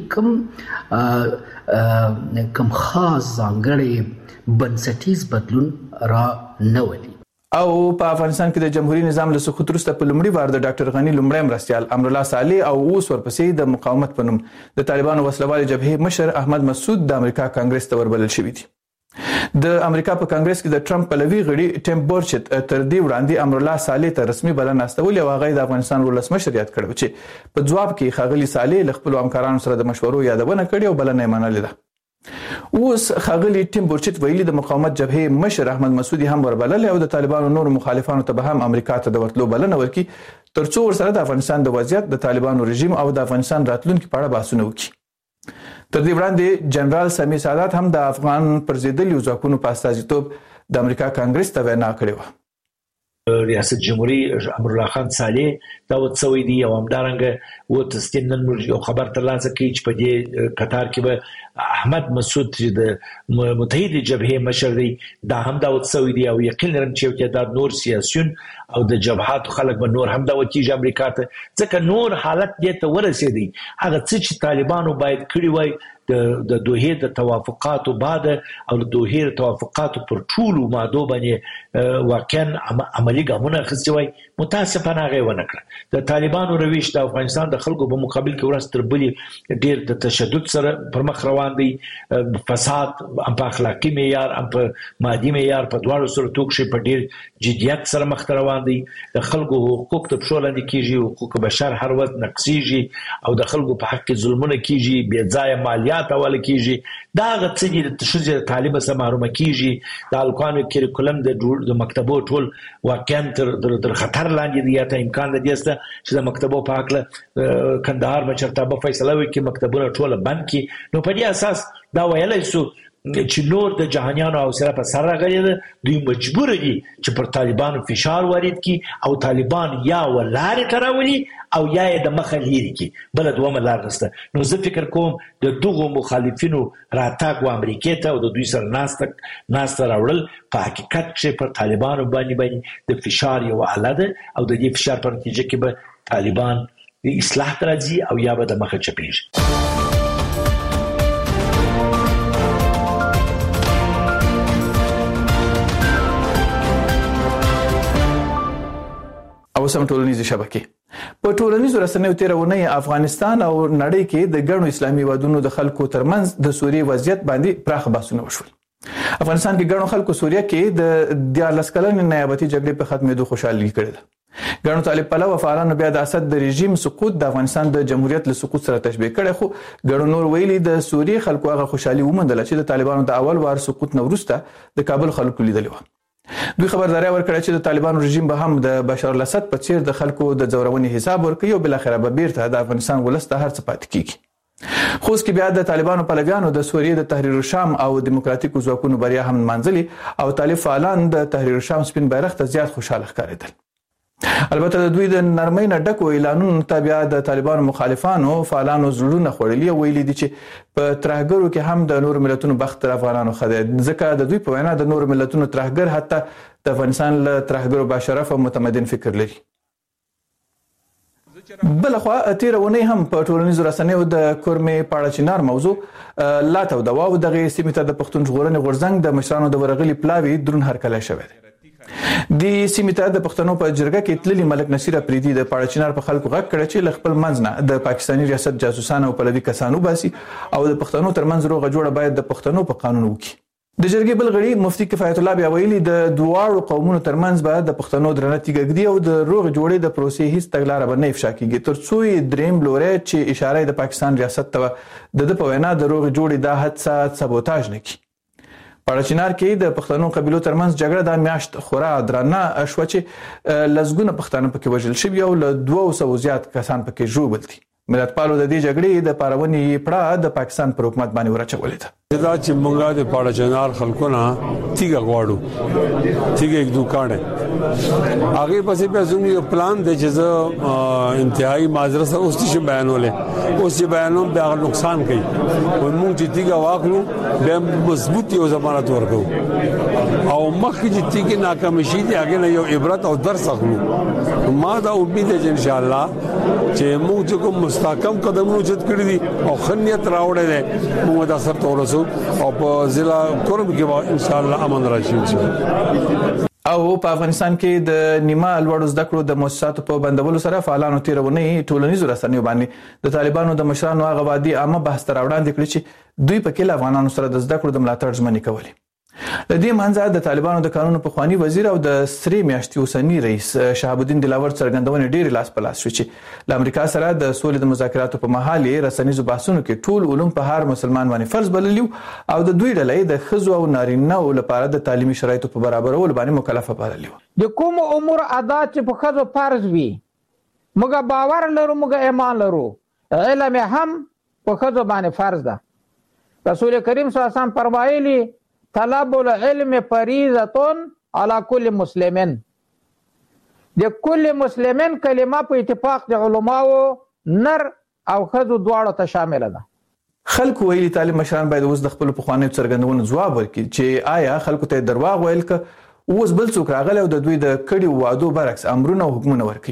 کوم خاص ځانګړی بنسټیز بدلون را نه ولي. او په افغانستان کې د جمهوریت نظام له سقوط وروسته په لومړي وار د ډاکټر غني لومړی مرستیال امرالله صالح او اوس ورپسې د مقاومت په نوم د طالبانو وسلوالې جبهې مشر احمد مسعود د امریکا کانګرس ته وربلل شوي دي. د امریکا په کانګرس کې د ټرمپ پلوي غړي ټیم بورچت تر دې وړاندې امرالله صالح ته رسمي بلنه استولې او هغه د افغانستان ولسمشر یاد کړو چې په ځواب کې ښاغلي صالح له خپلو همکارانو سره د مشورو یادونه کړې او بلنه یې منلې ده. اوس ښاغلي ټیم بورچت ویلي د مقاومت جبهې مشر احمد مسعود هم وربلل او د طالبانو نور مخالفانو ته به هم امریکا ته د ورتلو بلنه ورکړي ترڅو ورسره د افغانستان د وضعیت د طالبانو رژیم او د افغانستان راتلونکي په اړه بحثونه وکړي. تر دې وړاندې جنرال سمیع سادات هم د افغان پر ضدیو ځواکونو په استازیتوب د امریکا کانګرس ته وینا کړې وه. ریاست جمهوری امرالله خان صالح دا وڅوي دي او همدارنګه و تستین نن یو خبر ترلاسه کوي چې په دې قطار کې به احمد مسعود چې د متحده جبهه مشر دی دا هم دا وڅوي دي او یقین لرم چې دا نور سیاسيون او د جبهات خلک به نور هم دا وکیږي امریکا ته ځکه نور حالت دې ته ورسېدي هغه چې طالبانو باید کړی وای د دوحې د توافقاتو بعد او د دوحې توافقاتو پر ټولو مادو باندې واقعا عملی ګامونه اخیستي وای متاسفانه هغه ونه کړ. د طالبانو رویش د افغانستان د خلکو په مقابل کې ورس تر بلې ډیر د تشدد سره پر مخ روان دي. فساد هم په اخلاقی معیار هم په مادي معیار په دواړو سره توګه په ډیر جديت سره مخ روان دي. د خلکو حقوق ته پښولاندې کیږي حقوق بشر هر وخت نقصيږي او د خلکو په حق کې ظلمونه کیږي بې ځای مالیات اول کیږي دا غڅې د تشویق طالب سره محروم کیږي د الکوانو کریکولم د مکتبو ټول واقعا تر خطر لاندې دی ته امکان دی چې د مکتبو په حق کندهار مچرتابه فیصله وکړي مکتبونه ټول بند کړي نو په دې اساس دا ویلای شو چې نور د جهانیانو حوصله په سر راغلې ده، دوی مجبور دي چې پر طالبانو فشار وارد کړي او طالبان یا ولارې ته راولي او یا یې د مخه لرې کړي. بله دومره لار نشته. نو زه فکر کوم د دغو مخالفینو راتګ و امریکې ته او د دوی سره ناسته راوړل په حقیقت کې پر طالبانو باندې د فشار یو آله ده او د دې فشار په نتیجه کې به طالبان اصلاح ته راځي او یا به د مخه چپېږي. او سم ټولنیزې شبکې په ټولنیزو رسنیو تیرونه افغانستان او نړۍ کې د ګڼو اسلامي هیوادونو د خلکو ترمنځ د سوریې وضعیت باندې پراخ بحثونه وشول. افغانستان کې ګڼو خلکو سوریه کې د 14 کلنې نیابتي جګړې په ختمېدو خوشحالي کړې ده. ګڼو طالب پلو فعالانو بیا د اسد د رژیم سقوط د افغانستان د جمهوریت له سقوط سره تشبیه کړي، خو ګڼو نور ویلي د سوریې خلکو هغه خوشحالي ومندله چې د طالبانو د اول وار سقوط نه وروسته د کابل خلکو لیدلې و. دوی خبرداري ورکړه چې د طالبانو رژیم به هم د بشار الاسد په څیر د خلکو د ځورونې حساب ورکړي او بل اخره به بیرته د افغانستان ولست هر څه پاتې کیږي. خو اوس کې بیا د طالبانو پلویانو د سوریې د تحریر الشام او دیموکراتیکو ځواکونو بریا هم منځلي او طالب فعالان د تحریر الشام سپین بیرغ ته زیات خوشاله ښکارېدل. البته د دوی د نرمۍ نه ډکو اعلانونو ته بیا د طالبانو مخالفانو فعالانو زړونه خوړلي او ویلي دي چې په ترهګرو کې هم د نور ملتونو بخت تر افغانانو ښه دی، ځکه د دوی په وینا د نور ملتونو ترهګر حتی د افغانستان له ترهګرو باشرف او متمدن فکر لري. بلخوا تیرونه هم په ټولنیزو رسنیو د کورمې پاړه چنار موضوع لا تو دوا او دغه سیمه ته د پښتون ژغورنې غورځنګ د مشرانو د ورغلي پلاوی درون هرکلی شوی دی. د سیمه ته د پښتنو په جرګه کې تللی ملک نصیر افریدي د پاړه چنار په خلکو غږ کړ چې خپل منځ نه د پاکستاني ریاست جاسوسانو او پلوي کسانو باسي او د پښتنو ترمنځ روغه جوړه باید د پښتنو په قانون وکړي. د جرګې بل غړي مفتي کفایت الله بیا ویلي د دواړو قومونو ترمنځ به د پښتنو درنه تیګګدي او د روغ جوړې د پروسې هیڅ تګلارې به نه افشا کیږي ترڅو دریم لوري چې اشاره د پاکستان ریاست ته د په وینا د روغ جوړې د حادثه سبوتاژ نه کی. پاړه چنار کې د پښتنو قبيلو ترمنځ جګړه د میاشت خورا درنه شو چې لزګونه پښتانه پکې وژل شوی او له 200 زیات کسان پکې ژوبل دي. ملت پالو د دې جګړې د پارونی پړه د پاکستان پر حکومت باندې ورچولې ده. دا چې مونږه د پاړه چنار خلکونه تیګه غواړو تیګه یک دوکانه هغه پسې په زموږ یو پلان د جزا انتهایی معذرت سره اوس چې بیانولې اوس چې بیانوم به نقصان کوي او مونږ چې تیګه واخلو به مضبوط یو ضمانت ورکو او مخکې چې تیګه ناکام شي دی هغه نه یو عبرت او درس اخلو. ما دا امید ده ان شاء الله چې موږ کوم مستحکم قدمونه چت کړی دي او خنیت راوړل دي موږ دا سره تورسو او په ضلع کورم کې ان شاء الله امن راشي. او په افغانستان کې د نیمه لوړو زده کړو د مؤسساتو په بندولو سره فعالانو تیرونه ټولنیزو رسنیو باندې د طالبانو د مشرانو هغه وادي عامه بحث تر وړاندې کړی چې دوی په کې افغانانو سره د زده کړو د ملاتړ ژمنې کولې. لدې منځه د طالبانو د قانون په خواني وزیر او د سری میاشتې اوسنی رئیس شهاب الدین دلاور څرګندونه ډېر لاس په لاس شو چې د امریکا سره د سولې د مذاکراتو په مهال یې رسنیزو بحثونو کې ټول علوم په هر مسلمان باندې فرض بللیو او د دوی ډلې د خزو او نارینه لپاره د تعلیمي شرایطو په برابرولو باندې مکلفه بللیو. د کوم امور ادا چې په خزو فرض وي موږ باور لرو موږ ایمان لرو علم هم په خزو باندې فرض ده. رسول کریم صلی الله علیه وسلم فرمایلی طلب العلم فریضه علی کل مسلمین. د کل مسلمین کلمه په اتفاق د علماو نر او خزو دواړو ته شامل ده. خلکو ویلي طالب مشران باید اوس د خپل پخوانیو څرګندونو ځواب ورکړي چې آیا خلکو ته درواغ ویل ک اوس بل څوک راغلی او د دوی د کړي وعدو برعکس امرونه او حکمونه ورکړي.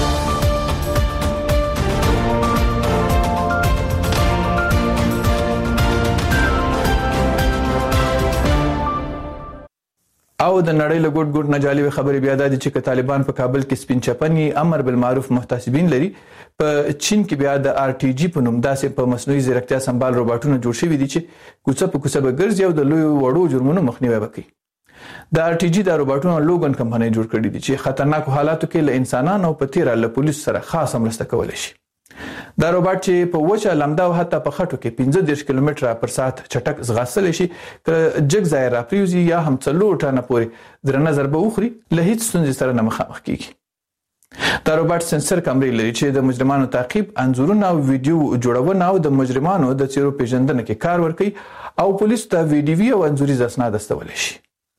او د نړۍ له ګډ ګډ نجالي خبرې بیا د چې طالبان په کابل کې سپین چپنی امر بالمعروف محتسبین لري. په چین کې بیا د آر ټي جی په نوم داسې په مصنوعي ځیرکتیا سمبال روباټونه جوړ شوي دي چې کوڅه په کوڅه به ګرځي او د لوی وړو جرمونو مخنیوي وکړي. د آر ټي جی د روباټونو لوګن کمپنۍ جوړ کړې دي چې خطرناکو حالاتو کې له انسانانو په تیره له پولیس سره خاصه مرسته کولای شي. دا روباټ چې په وچه لمده او حتی په خټو کې 15 کیلومتره پر ساعت چټک ځغاستلی شي که جګ ځای راپریوزي یا هم 4 ټنه پورې درنه ضربه وخوري له هیڅ ستونزې سره نه مخامخ کیږي. دا روباټ سنسر کمرې لري چې د مجرمانو تعقیب انځورونه او ویډیو جوړونه او د مجرمانو د څیرو پیژندنه کې کار ورکوي او پولیس ته ویډیو او انځوري اسناد استول شي.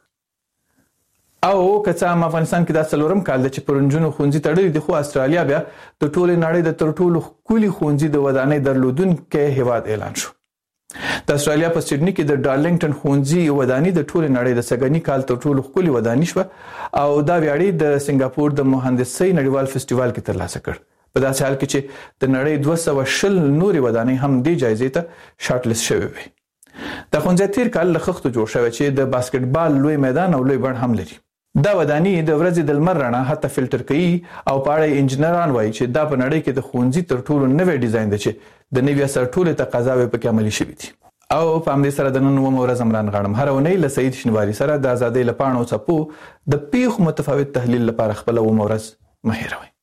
او کڅا افغانستان کې د څلورم کال د چپرنجونو خونځي تړلې د خو استرالیا بیا د ټوله نړۍ د تر ټولو کلی خونځي د ودانۍ درلودونکو هیواد اعلان شو. د استرالیا په سیډني کې د ډارلینګټن خونځي ودانۍ د ټوله نړۍ د سګنی کال تر ټولو کلی ودانۍ شو او دا ویاړي د سنگاپور د مهندسۍ نړیوال فستیوال کې ترلاسه کړ. په داسې حال کې چې د نړۍ 220 نوري ودانۍ هم د جایزې ته شارټ لیست شوې وي. د خونځي تیر کال لخته جوړ شوی چې د باسکټبال لوی میدان او لوی بڼ هم لري. دا ودانۍ د ورځې د لمر رڼا حتی فلټر کوي او په اړه انجنیران وایي چې دا په نړۍ کې د خونځي تر ټولو نوې ډیزاین دی چې د نوې اثر ټوله تقاضاوي پکې عملي شوې دي. او په همدې سره د نن و مورز عمران غاړم هر اونۍ له سعید شنواری سره د آزادۍ لپاره او چپو د پیښ متفاوت تحلیل لپاره خپل و مورز مهیروي.